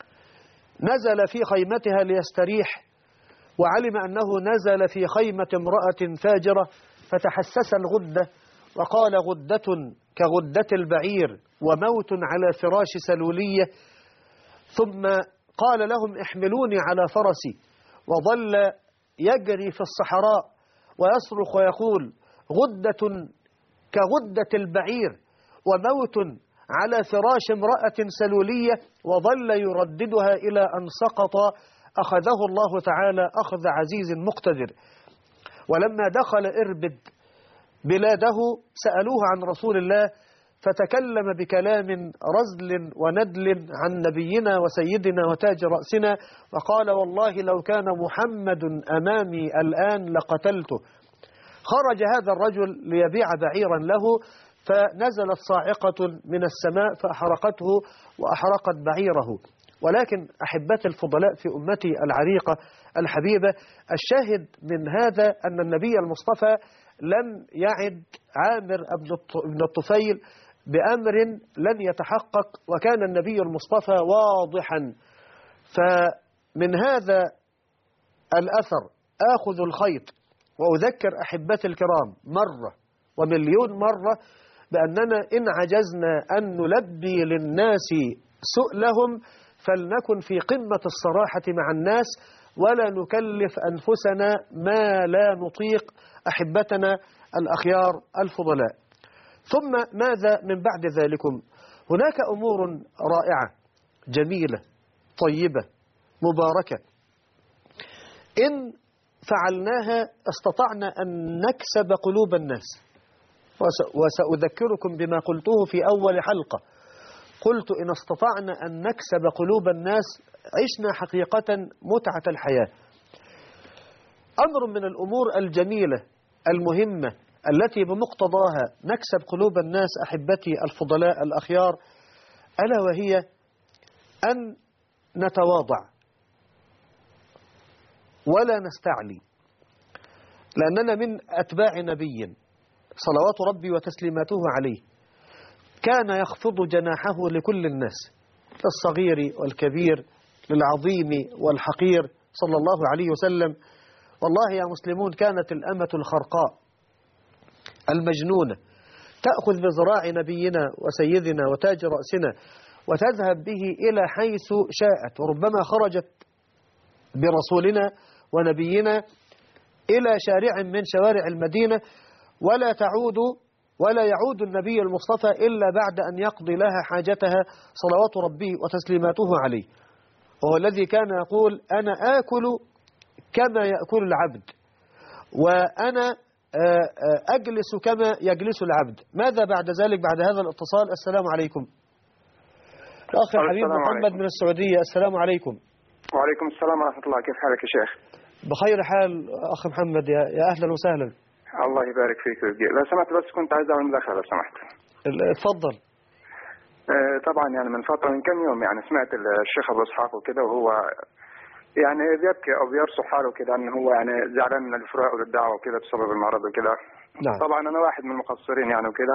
S1: نزل في خيمتها ليستريح، وعلم أنه نزل في خيمة امرأة فاجرة، فتحسس الغدة وقال غدة كغدة البعير وموت على فراش سلولية. ثم قال لهم احملوني على فرسي، وظل يجري في الصحراء ويصرخ ويقول غدة كغدة البعير وموت على فراش امرأة سلولية، وظل يرددها إلى أن سقط. أخذه الله تعالى أخذ عزيز مقتدر. ولما دخل إربد بلاده سألوه عن رسول الله، فتكلم بكلام رزل وندل عن نبينا وسيدنا وتاج رأسنا، وقال والله لو كان محمد أمامي الآن لقتلته. خرج هذا الرجل ليبيع بعيرا له، فنزلت صاعقة من السماء فأحرقته وأحرقت بعيره. ولكن أحبتي الفضلاء في أمتي العريقة الحبيبة، الشاهد من هذا أن النبي المصطفى لم يعد عامر بن الطفيل بأمر لن يتحقق، وكان النبي المصطفى واضحا. فمن هذا الأثر آخذ الخيط وأذكر أحبتي الكرام مرة ومليون مرة بأننا إن عجزنا أن نلبي للناس سؤلهم فلنكن في قمة الصراحة مع الناس، ولا نكلف أنفسنا ما لا نطيق أحبتنا الأخيار الفضلاء. ثم ماذا من بعد ذلكم؟ هناك أمور رائعة جميلة طيبة مباركة إن فعلناها استطعنا أن نكسب قلوب الناس. وسأذكركم بما قلته في أول حلقة، قلت إن استطعنا أن نكسب قلوب الناس عشنا حقيقة متعة الحياة. أمر من الأمور الجميلة المهمة التي بمقتضاها نكسب قلوب الناس أحبتي الفضلاء الأخيار، ألا وهي أن نتواضع ولا نستعلي، لأننا من أتباع نبي صلوات ربي وتسليماته عليه كان يخفض جناحه لكل الناس، للصغير والكبير، للعظيم والحقير صلى الله عليه وسلم. والله يا مسلمون كانت الأمة الخرقاء المجنونة تأخذ بذراع نبينا وسيدنا وتاج رأسنا وتذهب به إلى حيث شاءت، وربما خرجت برسولنا ونبينا إلى شارع من شوارع المدينة ولا تعود ولا يعود النبي المصطفى إلا بعد أن يقضي لها حاجتها صلوات ربي وتسليماته عليه. وهو الذي كان يقول أنا آكل كما يأكل العبد، وأنا أجلس كما يجلس العبد. ماذا بعد ذلك بعد هذا الاتصال؟ السلام عليكم. الأخ الحبيب محمد من السعودية، السلام عليكم.
S5: وعليكم السلام ورحمة الله، كيف حالك يا شيخ؟
S1: بخير حال أخ محمد، يا, يا أهلا وسهلا.
S5: الله يبارك فيك ويبقى. لو سمحت بس كنت عايز أعمل مداخلة لو سمحت.
S1: اتفضل.
S5: آه طبعا يعني من فترة من كم يوم يعني سمعت الشيخ أبو إسحاق وكده، وهو يعني بيبكي أو بيرسو حاله كده أن هو يعني زعلان من الفراق والدعوة وكده بسبب المرض وكده.
S1: نعم.
S5: طبعا أنا واحد من المقصرين يعني وكده.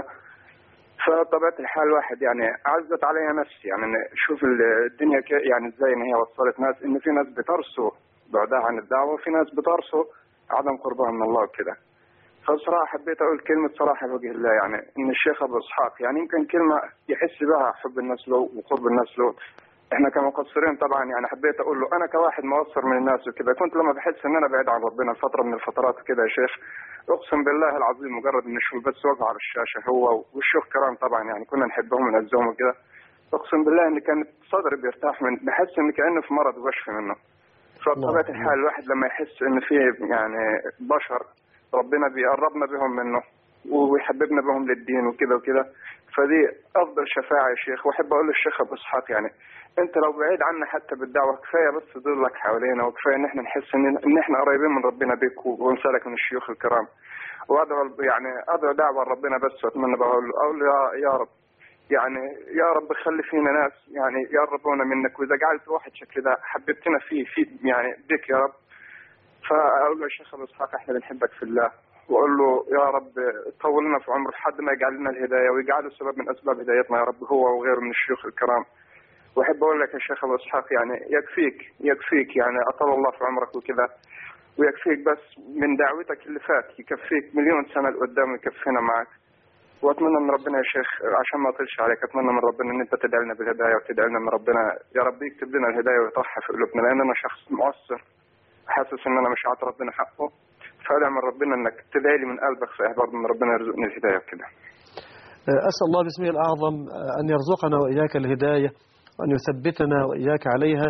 S5: فطبيعة الحال الواحد يعني عزت عليها نفسي، يعني شوف الدنيا يعني ازاي ان هي وصلت ناس ان في ناس بترسو بعدها عن الدعوة وفي ناس بترسو عدم قربها من الله وكده. فبصراحة حبيت أقول كلمة صراحة بوجه الله، يعني إن الشيخ أبو إسحاق يعني يمكن كلمة يحس بها حب الناس له وقرب الناس له. إحنا كمقصرين طبعا يعني حبيت أقول له أنا كواحد مقصر من الناس وكده، كنت لما بحس إن أنا بعيد عن ربنا فترة من الفترات كده يا شيخ، أقسم بالله العظيم مجرد إن نشوف بس وجهه على الشاشة هو والشيخ كرام طبعا يعني كنا نحبهم ونعزهم وكده، أقسم بالله إن كانت صدري بيرتاح من بحس إن كأنه في مرض وبشفي منه. فبطبيعة الحال الواحد لما يحس إن في يعني بشر ربنا بيقربنا بهم منه ويحببنا بهم للدين وكده وكده، فدي أفضل شفاعة يا شيخ. وأحب أقول للشيخ أبو إسحاق يعني أنت لو بعيد عنا حتى بالدعوة كفاية بس تضلك حوالينا، وكفاية إن إحنا نحس إن إن إحنا قريبين من ربنا بك ونسألك من الشيوخ الكرام. وأدعو يعني أدعو دعوة لربنا بس، وأتمنى بقول أقول يا يا رب يعني يا رب خلي فينا ناس يعني يقربونا منك، وإذا جعلت واحد شكل ده حببتنا فيه في يعني بك يا رب. فأقول له يا شيخ أبو إسحاق إحنا بنحبك في الله، وأقول له يا رب طول لنا في عمره لحد ما يجعل لنا الهداية ويجعله سبب من أسباب هدايتنا يا رب هو وغيره من الشيوخ الكرام. وأحب أقول لك يا شيخ أبو إسحاق يعني يكفيك يكفيك يعني أطول الله في عمرك وكذا، ويكفيك بس من دعوتك اللي فات يكفيك مليون سنة لقدام يكفينا معك. وأتمنى من ربنا يا شيخ عشان ما أطلش عليك، أتمنى من ربنا إن أنت تدعي لنا بالهداية وتدعي لنا من ربنا يا رب يكتب لنا الهداية ويطرحها في قلوبنا، لأن أنا شخص مقصر حاسس إن أنا مش عاطي ربنا حقه. فأدعي من ربنا إنك تدعي لي من قلبك صحيح برضه إن ربنا يرزقني الهداية وكده.
S1: أسأل الله باسمه الأعظم أن يرزقنا وإياك الهداية وأن يثبتنا وإياك عليها.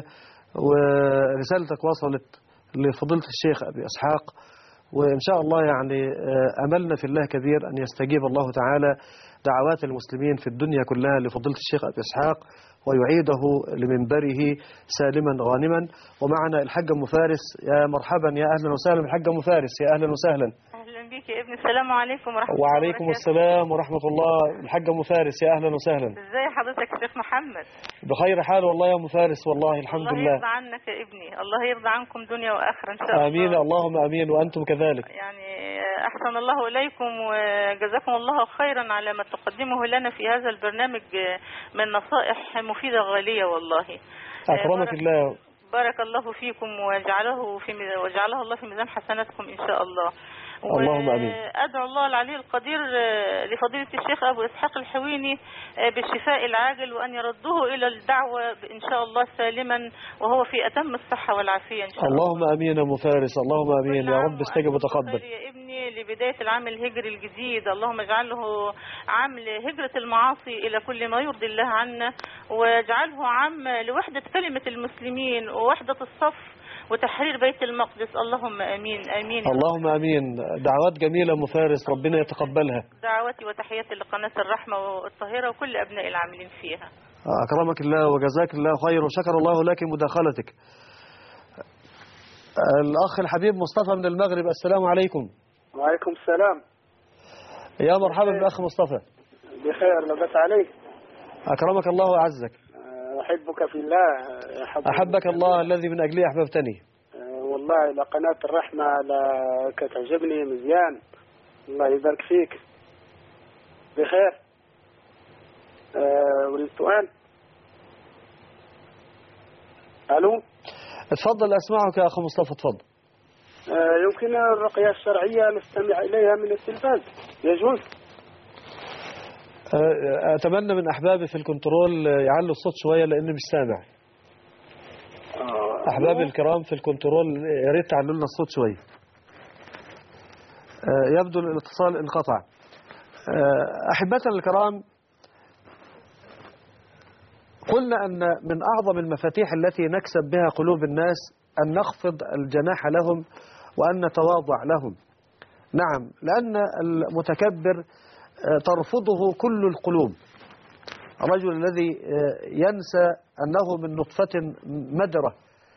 S1: ورسالتك وصلت لفضيلة الشيخ أبي إسحاق، وإن شاء الله يعني أملنا في الله كبير أن يستجيب الله تعالى دعوات المسلمين في الدنيا كلها لفضيلة الشيخ أبي إسحاق ويعيده لمنبره سالما غانما. ومعنا الحاج أم فارس. يا مرحبا يا أهلا وسهلا بالحاج أم فارس، يا أهلا وسهلا.
S6: أهلا بك يا ابني، السلام عليكم ورحمة الله
S1: وعليكم
S6: وبركاته.
S1: السلام ورحمة الله. الحاج أم فارس يا أهلا وسهلا.
S6: ازي حضرتك يا شيخ محمد؟
S1: بخير حال والله يا أم فارس، والله الحمد
S6: الله
S1: لله.
S6: يرضى عنك يا ابني، الله يرضى عنكم دنيا وآخرة إن شاء الله.
S1: آمين اللهم آمين وأنتم كذلك.
S6: يعني أحسن الله إليكم وجزاكم الله خيرا على ما تقدمه لنا في هذا البرنامج من نصائح مفيدة غالية والله.
S1: أكرمك
S6: بارك
S1: الله.
S6: بارك الله فيكم وجعله في وجعله الله في ميزان حسناتكم إن شاء الله.
S1: اللهم آمين.
S6: وأدعو الله العلي القدير لفضيلة الشيخ أبو إسحاق الحويني بالشفاء العاجل، وأن يرده إلى الدعوة إن شاء الله سالما وهو في أتم الصحة والعافية إن شاء الله.
S1: اللهم آمين يا أم فارس، اللهم آمين يا رب استجب وتقبل.
S6: يا ابني لبداية العام الهجري الجديد، اللهم اجعله عام لهجرة المعاصي إلى كل ما يرضي الله عنا، واجعله عام لوحدة كلمة المسلمين ووحدة الصف وتحرير بيت المقدس. اللهم امين امين.
S1: اللهم امين. دعوات جميله ام فارس ربنا يتقبلها.
S6: دعواتي وتحياتي لقناه الرحمه والطاهره وكل ابناء العاملين فيها.
S1: اكرمك الله وجزاك الله خير وشكر الله لك مداخلتك. الاخ الحبيب مصطفى من المغرب، السلام عليكم.
S7: وعليكم السلام.
S1: يا مرحبا بالاخ مصطفى.
S7: بخير لبس عليك.
S1: اكرمك الله واعزك.
S7: أحبك في الله يا حبيبي.
S1: أحبك الله الذي من أجله أحببتني.
S7: أه والله لقناة الرحمة لك تعجبني مزيان، الله يبارك فيك. بخير. أه والسؤال. ألو.
S1: اتفضل أسمعك يا أخو مصطفى، اتفضل.
S7: أه يمكن الرقية الشرعية نستمع إليها من التلفاز، يجوز؟
S1: أتمنى من أحبابي في الكنترول يعلوا الصوت شوية لأني مش سامع. أحبابي الكرام في الكنترول يا ريت تعلوا لنا الصوت شوية. يبدو الاتصال انقطع. أحبتنا الكرام، قلنا أن من أعظم المفاتيح التي نكسب بها قلوب الناس أن نخفض الجناح لهم وأن نتواضع لهم. نعم، لأن المتكبر ترفضه كل القلوب. الرجل الذي ينسى أنه من نطفة مدرة،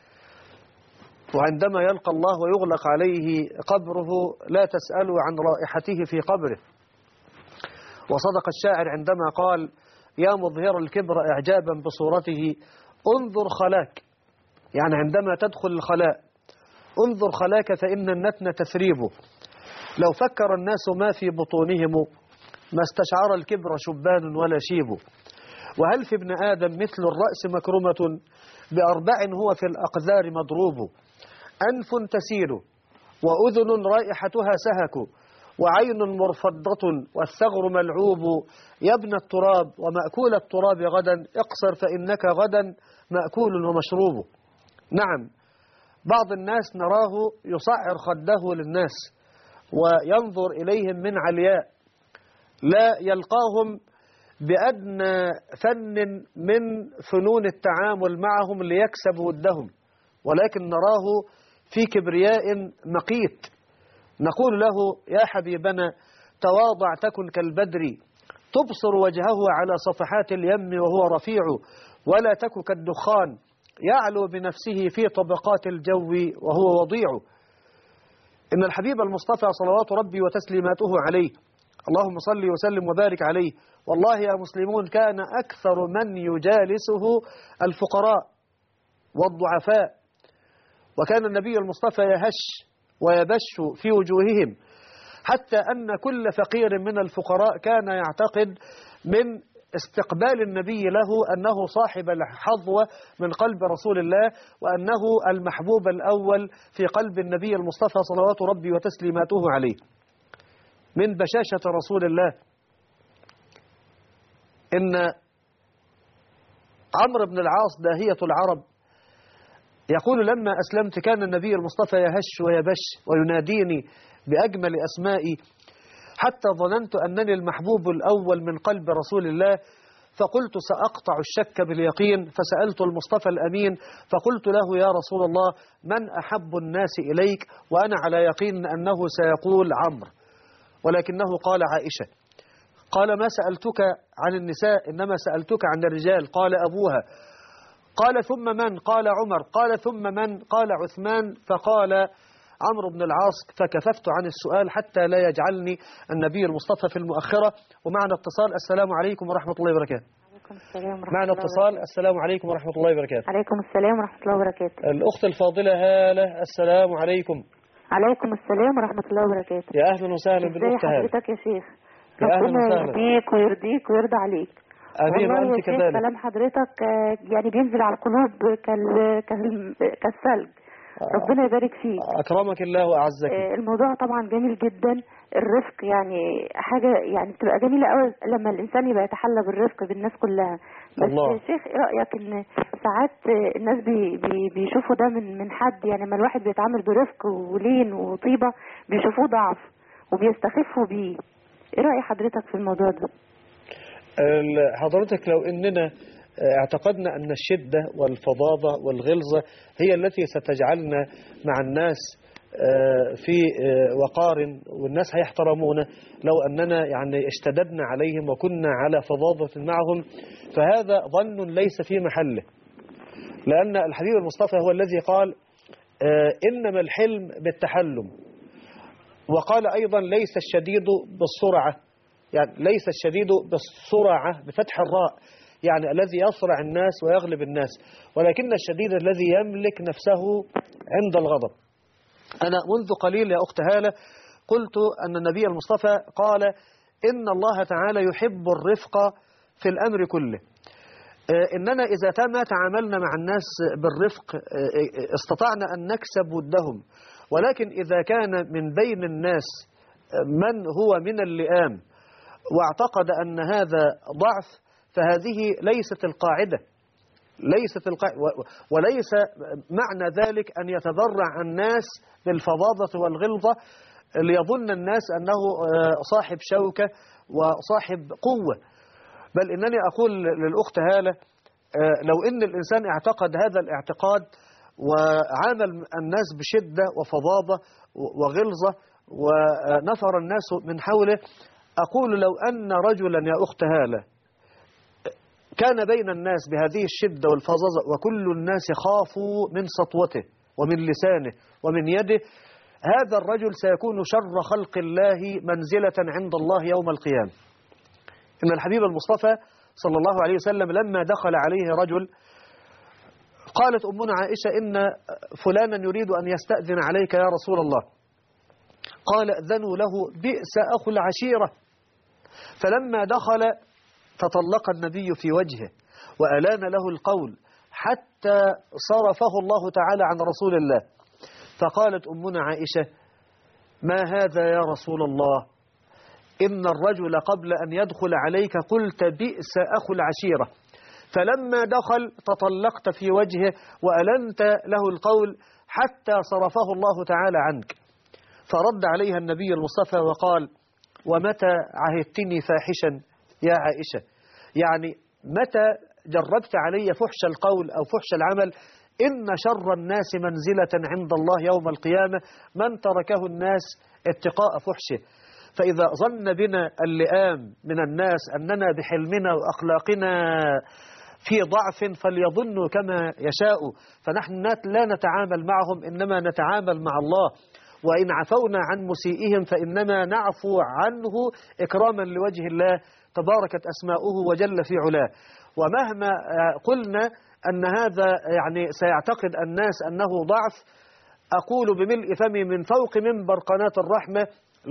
S1: وعندما يلقى الله ويغلق عليه قبره لا تسألوا عن رائحته في قبره. وصدق الشاعر عندما قال: يا مظهر الكبر إعجابا بصورته انظر خلاك. يعني عندما تدخل الخلاء انظر خلاك فإن النتن تثريبه. لو فكر الناس ما في بطونهم ما استشعر الكبر شبان ولا شيب. وهل في ابن آدم مثل الرأس مكرمة بأربع هو في الأقذار مضروب. أنف تسيل وأذن رائحتها سهك وعين مرفضة والثغر ملعوب. يا ابن التراب ومأكول التراب غدا اقصر فإنك غدا مأكول ومشروب. نعم، بعض الناس نراه يصعر خده للناس وينظر إليهم من علياء، لا يلقاهم بأدنى فن من فنون التعامل معهم ليكسب ودهم، ولكن نراه في كبرياء مقيت. نقول له يا حبيبنا تواضع تكن كالبدر تبصر وجهه على صفحات اليم وهو رفيع، ولا تك كالدخان يعلو بنفسه في طبقات الجو وهو وضيع. إن الحبيب المصطفى صلوات ربي وتسليماته عليه، اللهم صل وسلم وبارك عليه، والله يا مسلمون كان أكثر من يجالسه الفقراء والضعفاء، وكان النبي المصطفى يهش ويبش في وجوههم، حتى أن كل فقير من الفقراء كان يعتقد من استقبال النبي له أنه صاحب الحظوة من قلب رسول الله، وأنه المحبوب الأول في قلب النبي المصطفى صلوات ربي وتسليماته عليه. من بشاشة رسول الله إن عمرو بن العاص داهية العرب يقول لما أسلمت كان النبي المصطفى يهش ويبش ويناديني بأجمل أسمائي حتى ظننت أنني المحبوب الأول من قلب رسول الله، فقلت سأقطع الشك باليقين، فسألت المصطفى الأمين فقلت له يا رسول الله من أحب الناس إليك، وأنا على يقين أنه سيقول عمرو، ولكنه قال عائشة. قال ما سألتك عن النساء إنما سألتك عن الرجال، قال أبوها. قال ثم من؟ قال عمر. قال ثم من؟ قال عثمان. فقال عمرو بن العاص فكففت عن السؤال حتى لا يجعلني النبي المصطفى في المؤخرة. ومعنا اتصال. السلام عليكم ورحمة الله وبركاته.
S8: عليكم السلام ورحمة
S1: معنا
S8: الله
S1: اتصال.
S8: وبركاته.
S1: السلام عليكم ورحمة الله وبركاته.
S8: عليكم السلام ورحمة الله وبركاته.
S1: الأخت الفاضلة هالة، السلام عليكم.
S8: عليكم السلام ورحمة الله وبركاته.
S1: يا أهلا وسهلا
S8: ازي
S1: بالأخت هالة.
S8: حضرتك يا شيخ؟
S1: يا أهلا
S8: ربنا
S1: وسهلا.
S8: يهديك ويرضيك ويرضى عليك.
S1: أمين
S8: والله
S1: وأنت
S8: يا شيخ
S1: كذلك.
S8: كلام حضرتك آه، يعني بينزل على القلوب كال... كال... كالثلج. ربنا يبارك فيك.
S1: أكرمك الله وأعزك.
S8: آه، الموضوع طبعا جميل جدا. الرفق يعني حاجة يعني بتبقى جميلة قوي لما الإنسان يبقى يتحلى بالرفق بالناس كلها. بس
S1: الله.
S8: يا شيخ إيه رأيك إن ساعات آه، الناس بي بي بيشوفوا ده من من حد، يعني لما الواحد بيتعامل برفق ولين وطيبة بيشوفوه ضعف وبيستخفوا بيه. إيه رأي حضرتك في الموضوع ده؟
S1: ال- حضرتك لو إننا اعتقدنا أن الشدة والفظاظة والغلظة هي التي ستجعلنا مع الناس آه، في آه، وقار والناس هيحترمونا، لو أننا يعني اشتددنا عليهم وكنا على فظاظة معهم، فهذا ظن ليس في محله. لأن الحبيب المصطفى هو الذي قال آه، إنما الحلم بالتحلم، وقال أيضا ليس الشديد بالسرعة، يعني ليس الشديد بالسرعة بفتح الراء، يعني الذي يصرع الناس ويغلب الناس، ولكن الشديد الذي يملك نفسه عند الغضب. أنا منذ قليل يا أخت هالة قلت أن النبي المصطفى قال إن الله تعالى يحب الرفق في الأمر كله. إننا إذا ما تعاملنا مع الناس بالرفق استطعنا أن نكسب ودهم، ولكن إذا كان من بين الناس من هو من اللئام واعتقد أن هذا ضعف، فهذه ليست القاعدة، ليست القاعدة، وليس معنى ذلك أن يتضرع الناس بالفظاظة والغلظة ليظن الناس أنه صاحب شوكة وصاحب قوة. بل إنني أقول للأخت هالة لو إن الإنسان اعتقد هذا الاعتقاد وعامل الناس بشدة وفظاظة وغلظة ونفر الناس من حوله، أقول لو أن رجلا يا أخت هالة كان بين الناس بهذه الشدة والفظاظة وكل الناس خافوا من سطوته ومن لسانه ومن يده، هذا الرجل سيكون شر خلق الله منزلة عند الله يوم القيامة. إن الحبيب المصطفى صلى الله عليه وسلم لما دخل عليه رجل قالت أمنا عائشة إن فلانا يريد أن يستأذن عليك يا رسول الله. قال ائذنوا له بئس أخو العشيرة. فلما دخل تطلق النبي في وجهه وألان له القول حتى صرفه الله تعالى عن رسول الله. فقالت أمنا عائشة: ما هذا يا رسول الله؟ إن الرجل قبل أن يدخل عليك قلت بئس أخو العشيرة، فلما دخل تطلقت في وجهه وألنت له القول حتى صرفه الله تعالى عنك. فرد عليها النبي المصطفى وقال: ومتى عهدتني فاحشا يا عائشة؟ يعني متى جربت علي فحش القول أو فحش العمل؟ إن شر الناس منزلة عند الله يوم القيامة من تركه الناس اتقاء فحشه. فإذا ظن بنا اللئام من الناس أننا بحلمنا وأخلاقنا في ضعف فليظنوا كما يشاءوا، فنحن لا نتعامل معهم، إنما نتعامل مع الله. وإن عفونا عن مسيئهم فإنما نعفو عنه إكراما لوجه الله تباركت أسماؤه وجل في علاه. ومهما قلنا أن هذا يعني سيعتقد الناس أنه ضعف، أقول بملء فمي من فوق منبر قناة الرحمة: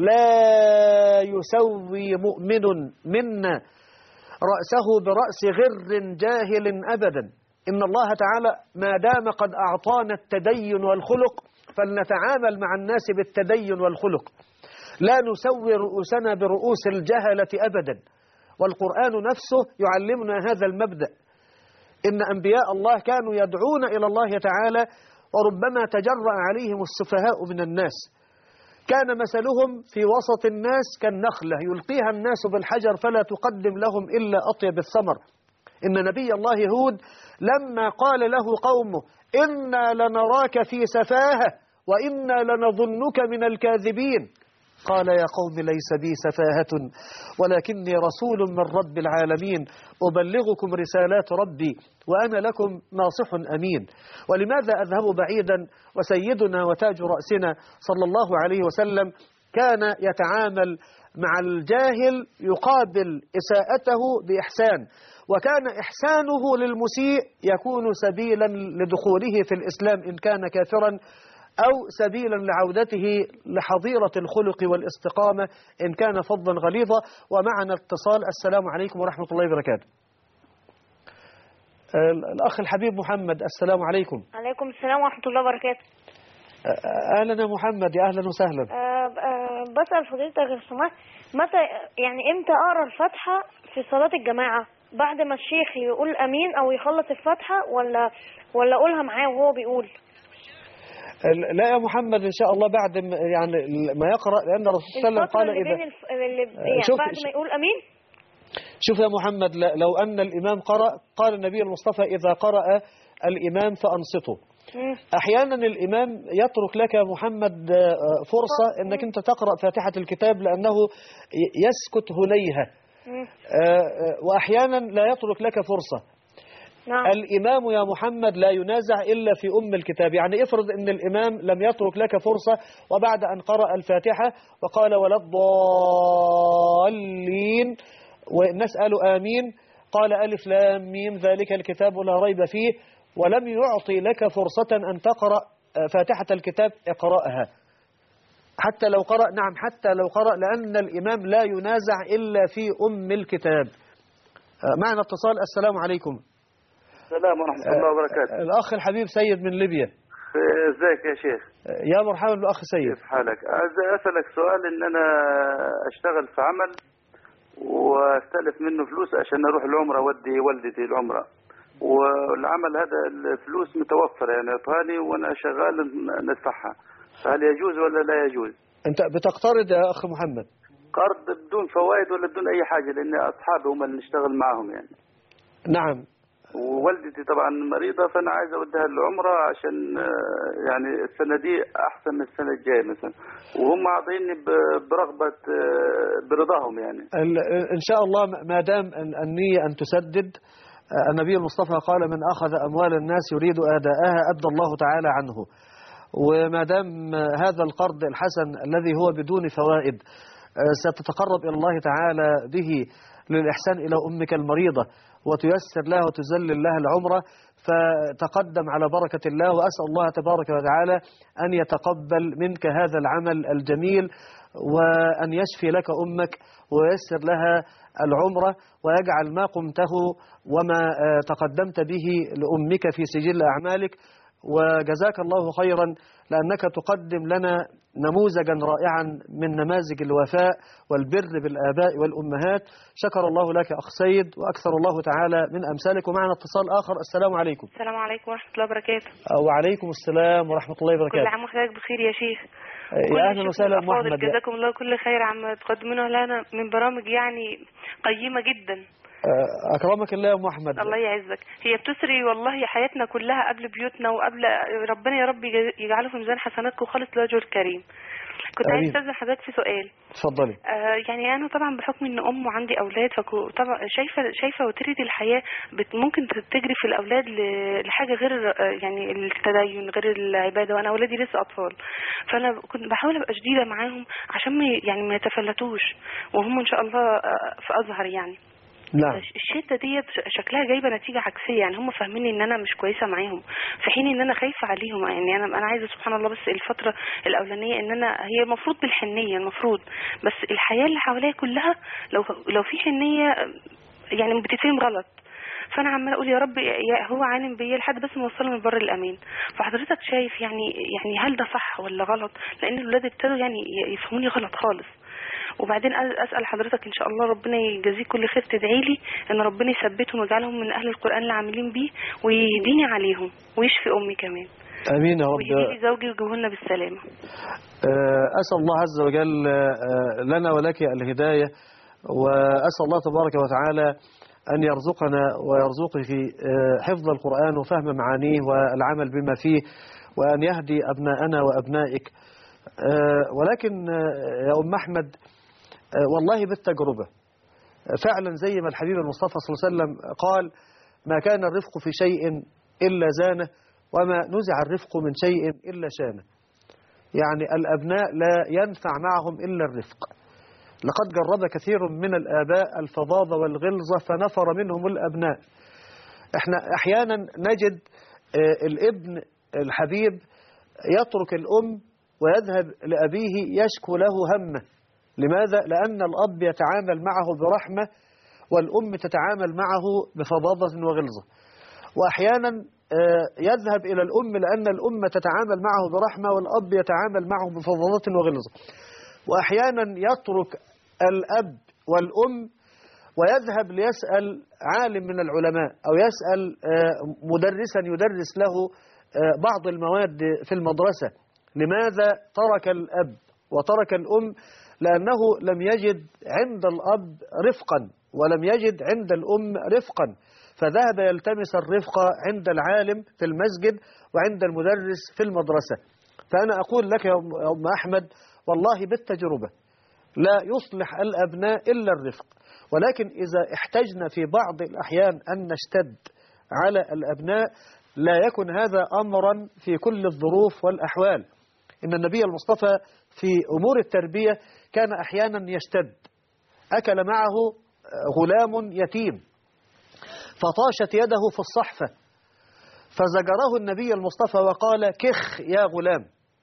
S1: لا يسوي مؤمن منا رأسه برأس غر جاهل أبدا. إن الله تعالى ما دام قد أعطانا التدين والخلق فلنتعامل مع الناس بالتدين والخلق، لا نسوي رؤوسنا برؤوس الجهلة أبدا. والقرآن نفسه يعلمنا هذا المبدأ. إن أنبياء الله كانوا يدعون إلى الله تعالى وربما تجرأ عليهم السفهاء من الناس. كان مثلهم في وسط الناس كالنخلة يلقيها الناس بالحجر فلا تقدم لهم إلا أطيب الثمر. إن نبي الله هود لما قال له قومه: إنا لنراك في سفاهة وإنا لنظنك من الكاذبين، قال: يا قوم ليس بي سفاهة ولكني رسول من رب العالمين أبلغكم رسالات ربي وأنا لكم ناصح أمين. ولماذا أذهب بعيدا وسيدنا وتاج رأسنا صلى الله عليه وسلم كان يتعامل مع الجاهل يقابل إساءته بإحسان، وكان إحسانه للمسيء يكون سبيلا لدخوله في الإسلام إن كان كافرا، أو سبيلا لعودته لحظيرة الخلق والاستقامة إن كان فظا غليظا. ومعنا اتصال. السلام عليكم ورحمة الله وبركاته. الأخ الحبيب محمد، السلام عليكم.
S9: عليكم السلام ورحمة الله وبركاته.
S1: أهلا يا محمد، يا أهلا وسهلا.
S9: أه أه بسأل فضيلتك لو سمحت، متى يعني إمتى أقرأ الفاتحة في صلاة الجماعة؟ بعد ما الشيخ يقول أمين أو يخلص الفاتحة، ولا ولا أقولها معاه وهو بيقول؟
S1: لا يا محمد، إن شاء الله بعد يعني ما يقرأ، لأن الرسول صلى الله عليه وسلم قال إذا
S9: الف... اللي يعني
S1: شوف
S9: بعد ما يقول أمين.
S1: شوف يا محمد، لو أن الإمام قرأ، قال النبي المصطفى: إذا قرأ الإمام فأنصتوا. أحيانا الإمام يترك لك محمد فرصة أنك أنت تقرأ فاتحة الكتاب لأنه يسكت هليها، وأحيانا لا يترك لك فرصة.
S9: نعم.
S1: الإمام يا محمد لا ينازع إلا في أم الكتاب. يعني افرض أن الإمام لم يترك لك فرصة وبعد أن قرأ الفاتحة وقال: ولا الضالين، والناس قالوا آمين، قال: ألف لام ميم ذلك الكتاب لا ريب فيه، ولم يعطي لك فرصة أن تقرأ فاتحة الكتاب، اقرأها حتى لو قرأ. نعم، حتى لو قرأ، لأن الإمام لا ينازع إلا في أم الكتاب. معنا اتصال. السلام عليكم.
S10: السلام ورحمة الله وبركاته.
S1: الأخ الحبيب سيد من ليبيا.
S10: ازيك يا شيخ؟
S1: يا مرحبا بالأخ سيد.
S10: كيف حالك؟ عايز أسألك سؤال. إن أنا أشتغل في عمل واستلف منه فلوس عشان أروح العمرة ودي والدتي العمرة، والعمل هذا الفلوس متوفرة يعني أعطاني وأنا شغال ندفعها، فهل يجوز ولا لا يجوز؟
S1: أنت بتقترض يا أخ محمد؟
S10: قرض بدون فوائد ولا بدون أي حاجة، لأن أصحابي هم اللي نشتغل معهم يعني.
S1: نعم.
S10: ووالدتي طبعا مريضة، فأنا عايز أوديها العمرة عشان يعني السنة دي أحسن من السنة الجاية مثلا، وهم عاطيني برغبة برضاهم يعني.
S1: إن شاء الله ما دام النية أن تسدد. النبي المصطفى قال: من أخذ أموال الناس يريد أداءها أدى الله تعالى عنه. وما دام هذا القرض الحسن الذي هو بدون فوائد ستتقرب إلى الله تعالى به للإحسان إلى أمك المريضة، وتيسر لها وتذلل لها العمرة، فتقدم على بركة الله. وأسأل الله تبارك وتعالى أن يتقبل منك هذا العمل الجميل، وأن يشفي لك أمك وييسر لها العمرة، ويجعل ما قمته وما تقدمت به لأمك في سجل أعمالك. وجزاك الله خيرا لأنك تقدم لنا نموذجا رائعا من نماذج الوفاء والبر بالآباء والأمهات. شكر الله لك أخ سيد، وأكثر الله تعالى من أمثالك. ومعنا اتصال آخر. السلام عليكم.
S11: السلام عليكم ورحمة الله وبركاته.
S1: وعليكم السلام ورحمة الله وبركاته.
S11: كل عام وحضرتك بخير يا شيخ.
S1: يا أهلا وسهلا محمد.
S11: جزاكم الله كل خير عما تقدمونه لنا من برامج يعني قيمة جدا.
S1: أكرمك الله يا محمد.
S11: الله يعزك. هي بتسري والله حياتنا كلها قبل بيوتنا وقبل ربنا يا رب يجعله في ميزان حسناتكم خالص لوجهه الكريم. كنت عايز استاذن حضرتك في سؤال.
S1: اتفضلي.
S11: آه يعني انا طبعا بحكم ان ام وعندي اولاد، فطبعا شايفه شايفه وتيره الحياه ممكن تجري في الاولاد لحاجه غير يعني التدين غير العباده، وانا اولادي لسه اطفال، فانا كنت بحاول ابقى شديده معاهم عشان ما يعني ما يتفلتوش، وهم ان شاء الله في ازهر يعني.
S1: نعم.
S11: الشده ديت شكلها جايبه نتيجه عكسيه، يعني هم فاهمين ان انا مش كويسه معاهم، في حين ان انا خايفه عليهم. يعني انا انا عايزه سبحان الله بس الفتره الاولانيه ان انا هي المفروض بالحنيه المفروض، بس الحياه اللي حواليا كلها لو لو في حنيه يعني بتتفهم غلط، فانا عماله اقول يا رب يا هو عالم بيا لحد بس ما اوصله من بر الامان. فحضرتك شايف يعني يعني هل ده صح ولا غلط؟ لان الاولاد ابتدوا يعني يفهموني غلط خالص. وبعدين اسال حضرتك ان شاء الله ربنا يجازيك كل خير، تدعي لي ان ربنا يثبتهم ويجعلهم من اهل القران اللي عاملين بيه، ويهديني عليهم ويشفي امي كمان.
S1: امين يا رب.
S11: ويهدي لي زوجي ويجيبه لنا بالسلامه.
S1: اسال الله عز وجل لنا ولك الهدايه، واسال الله تبارك وتعالى ان يرزقنا ويرزقك حفظ القران وفهم معانيه والعمل بما فيه، وان يهدي ابناءنا وابنائك. ولكن يا ام احمد والله بالتجربة فعلا زي ما الحبيب المصطفى صلى الله عليه وسلم قال: ما كان الرفق في شيء إلا زانه، وما نزع الرفق من شيء إلا شانه. يعني الأبناء لا ينفع معهم إلا الرفق. لقد جرب كثير من الآباء الفظاظة والغلظة فنفر منهم الأبناء. احنا أحيانا نجد الابن الحبيب يترك الأم ويذهب لأبيه يشكو له همه. لماذا؟ لأن الأب يتعامل معه برحمة والأم تتعامل معه بفظاظة وغلظة. وأحيانا يذهب إلى الأم لأن الأم تتعامل معه برحمة والأب يتعامل معه بفظاظة وغلظة. وأحيانا يترك الأب والأم ويذهب ليسأل عالم من العلماء أو يسأل مدرسا يدرس له بعض المواد في المدرسة. لماذا ترك الأب وترك الأم؟ لأنه لم يجد عند الأب رفقا ولم يجد عند الأم رفقا، فذهب يلتمس الرفق عند العالم في المسجد وعند المدرس في المدرسة. فأنا أقول لك يا أم أحمد والله بالتجربة لا يصلح الأبناء إلا الرفق، ولكن إذا احتجنا في بعض الأحيان أن نشتد على الأبناء لا يكن هذا أمرا في كل الظروف والأحوال. إن النبي المصطفى في أمور التربية كان أحيانا يشتد. أكل معه غلام يتيم فطاشت يده في الصحفة فزجره النبي المصطفى وقال: كخ يا غلام،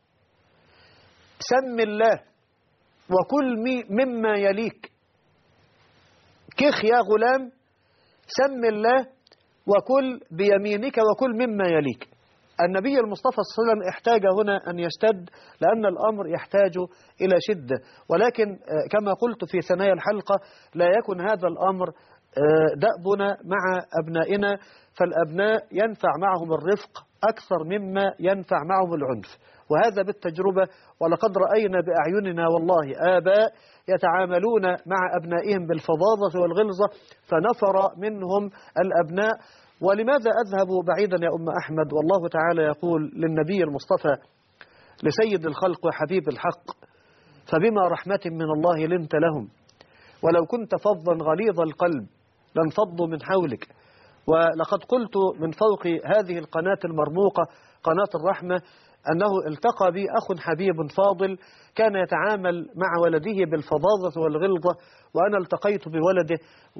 S1: سم الله وكل مما يليك. كخ يا غلام، سم الله وكل بيمينك وكل مما يليك. النبي المصطفى صلى الله عليه وسلم احتاج هنا أن يشتد لأن الأمر يحتاج إلى شدة، ولكن كما قلت في ثنايا الحلقة لا يكن هذا الأمر دأبنا مع أبنائنا، فالأبناء ينفع معهم الرفق أكثر مما ينفع معهم العنف، وهذا بالتجربة. ولقد رأينا بأعيننا والله آباء يتعاملون مع أبنائهم بالفظاظة والغلظة فنفر منهم الأبناء. ولماذا أذهب بعيدا يا أم أحمد؟ والله تعالى يقول للنبي المصطفى لسيد الخلق وحبيب الحق: فبما رحمة من الله لنت لهم ولو كنت فظا غليظ القلب لانفضوا من حولك ولقد قلت من فوق هذه القناة المرموقة قناة الرحمة أنه التقى بي أخ حبيب فاضل كان يتعامل مع ولده بالفظاظة والغلظة، وأنا التقيت بولده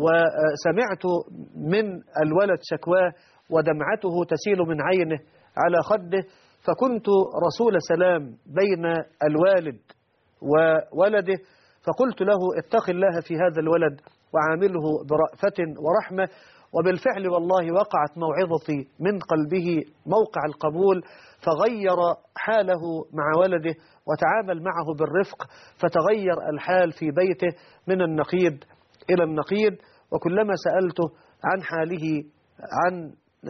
S1: وسمعت من الولد شكواه ودمعته تسيل من عينه على خده، فكنت رسول سلام بين الوالد وولده، فقلت له اتق الله في هذا الولد وعامله برأفة ورحمة. وبالفعل والله وقعت موعظتي من قلبه موقع القبول، فغير حاله مع ولده وتعامل معه بالرفق، فتغير الحال في بيته من النقيض إلى النقيض. وكلما سألته عن حاله عن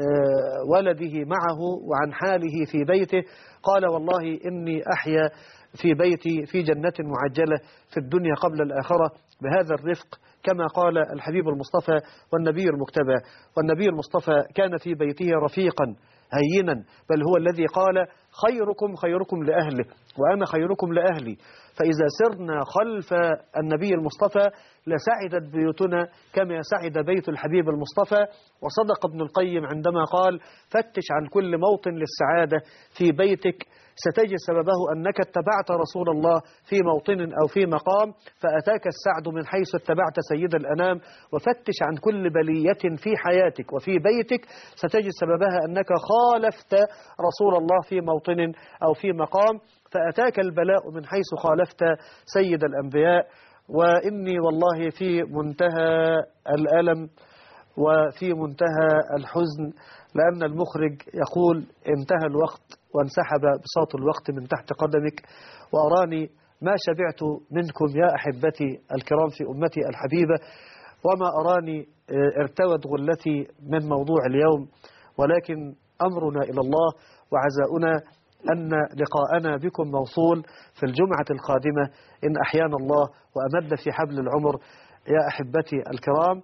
S1: ولده معه وعن حاله في بيته قال والله إني أحيا في بيتي في جنة معجلة في الدنيا قبل الآخرة بهذا الرفق، كما قال الحبيب المصطفى والنبي المجتبى. والنبي المصطفى كان في بيته رفيقا هينا، بل هو الذي قال خيركم خيركم لأهله وأنا خيركم لأهلي. فإذا سرنا خلف النبي المصطفى لسعدت بيوتنا كما سعد بيت الحبيب المصطفى. وصدق ابن القيم عندما قال فتش عن كل موطن للسعادة في بيتك ستجد سببه أنك اتبعت رسول الله في موطن أو في مقام فأتاك السعد من حيث اتبعت سيد الأنام. وفتش عن كل بلية في حياتك وفي بيتك ستجد سببها أنك خالفت رسول الله في موطن أو في مقام فأتاك البلاء من حيث خالفت سيد الأنبياء. وإني والله في منتهى الألم وفي منتهى الحزن، لأن المخرج يقول انتهى الوقت وانسحب بساط الوقت من تحت قدمك، وأراني ما شبعت منكم يا أحبتي الكرام في أمتي الحبيبة، وما أراني ارتوت غلتي من موضوع اليوم، ولكن أمرنا إلى الله وعزاؤنا أن لقاءنا بكم موصول في الجمعة القادمة إن أحيانا الله وأمد في حبل العمر. يا أحبتي الكرام،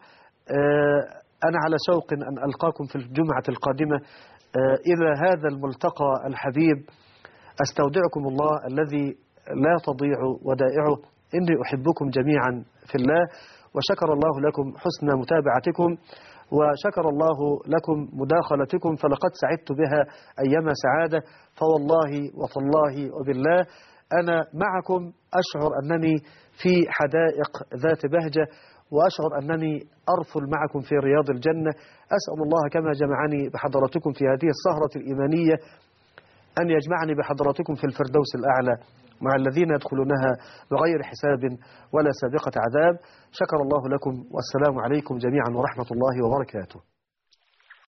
S1: أنا على شوق أن ألقاكم في الجمعة القادمة. إلى هذا الملتقى الحبيب أستودعكم الله الذي لا تضيع ودائعه، إني أحبكم جميعا في الله. وشكر الله لكم حسن متابعتكم، وشكر الله لكم مداخلتكم، فلقد سعدت بها أيما سعادة. فوالله وتالله وبالله أنا معكم أشعر أنني في حدائق ذات بهجة، وأشعر أنني أرفل معكم في رياض الجنة. أسأل الله كما جمعني بحضراتكم في هذه السهرة الإيمانية أن يجمعني بحضراتكم في الفردوس الأعلى مع الذين يدخلونها بغير حساب ولا سابقة عذاب. شكر الله لكم، والسلام عليكم جميعا ورحمة الله وبركاته.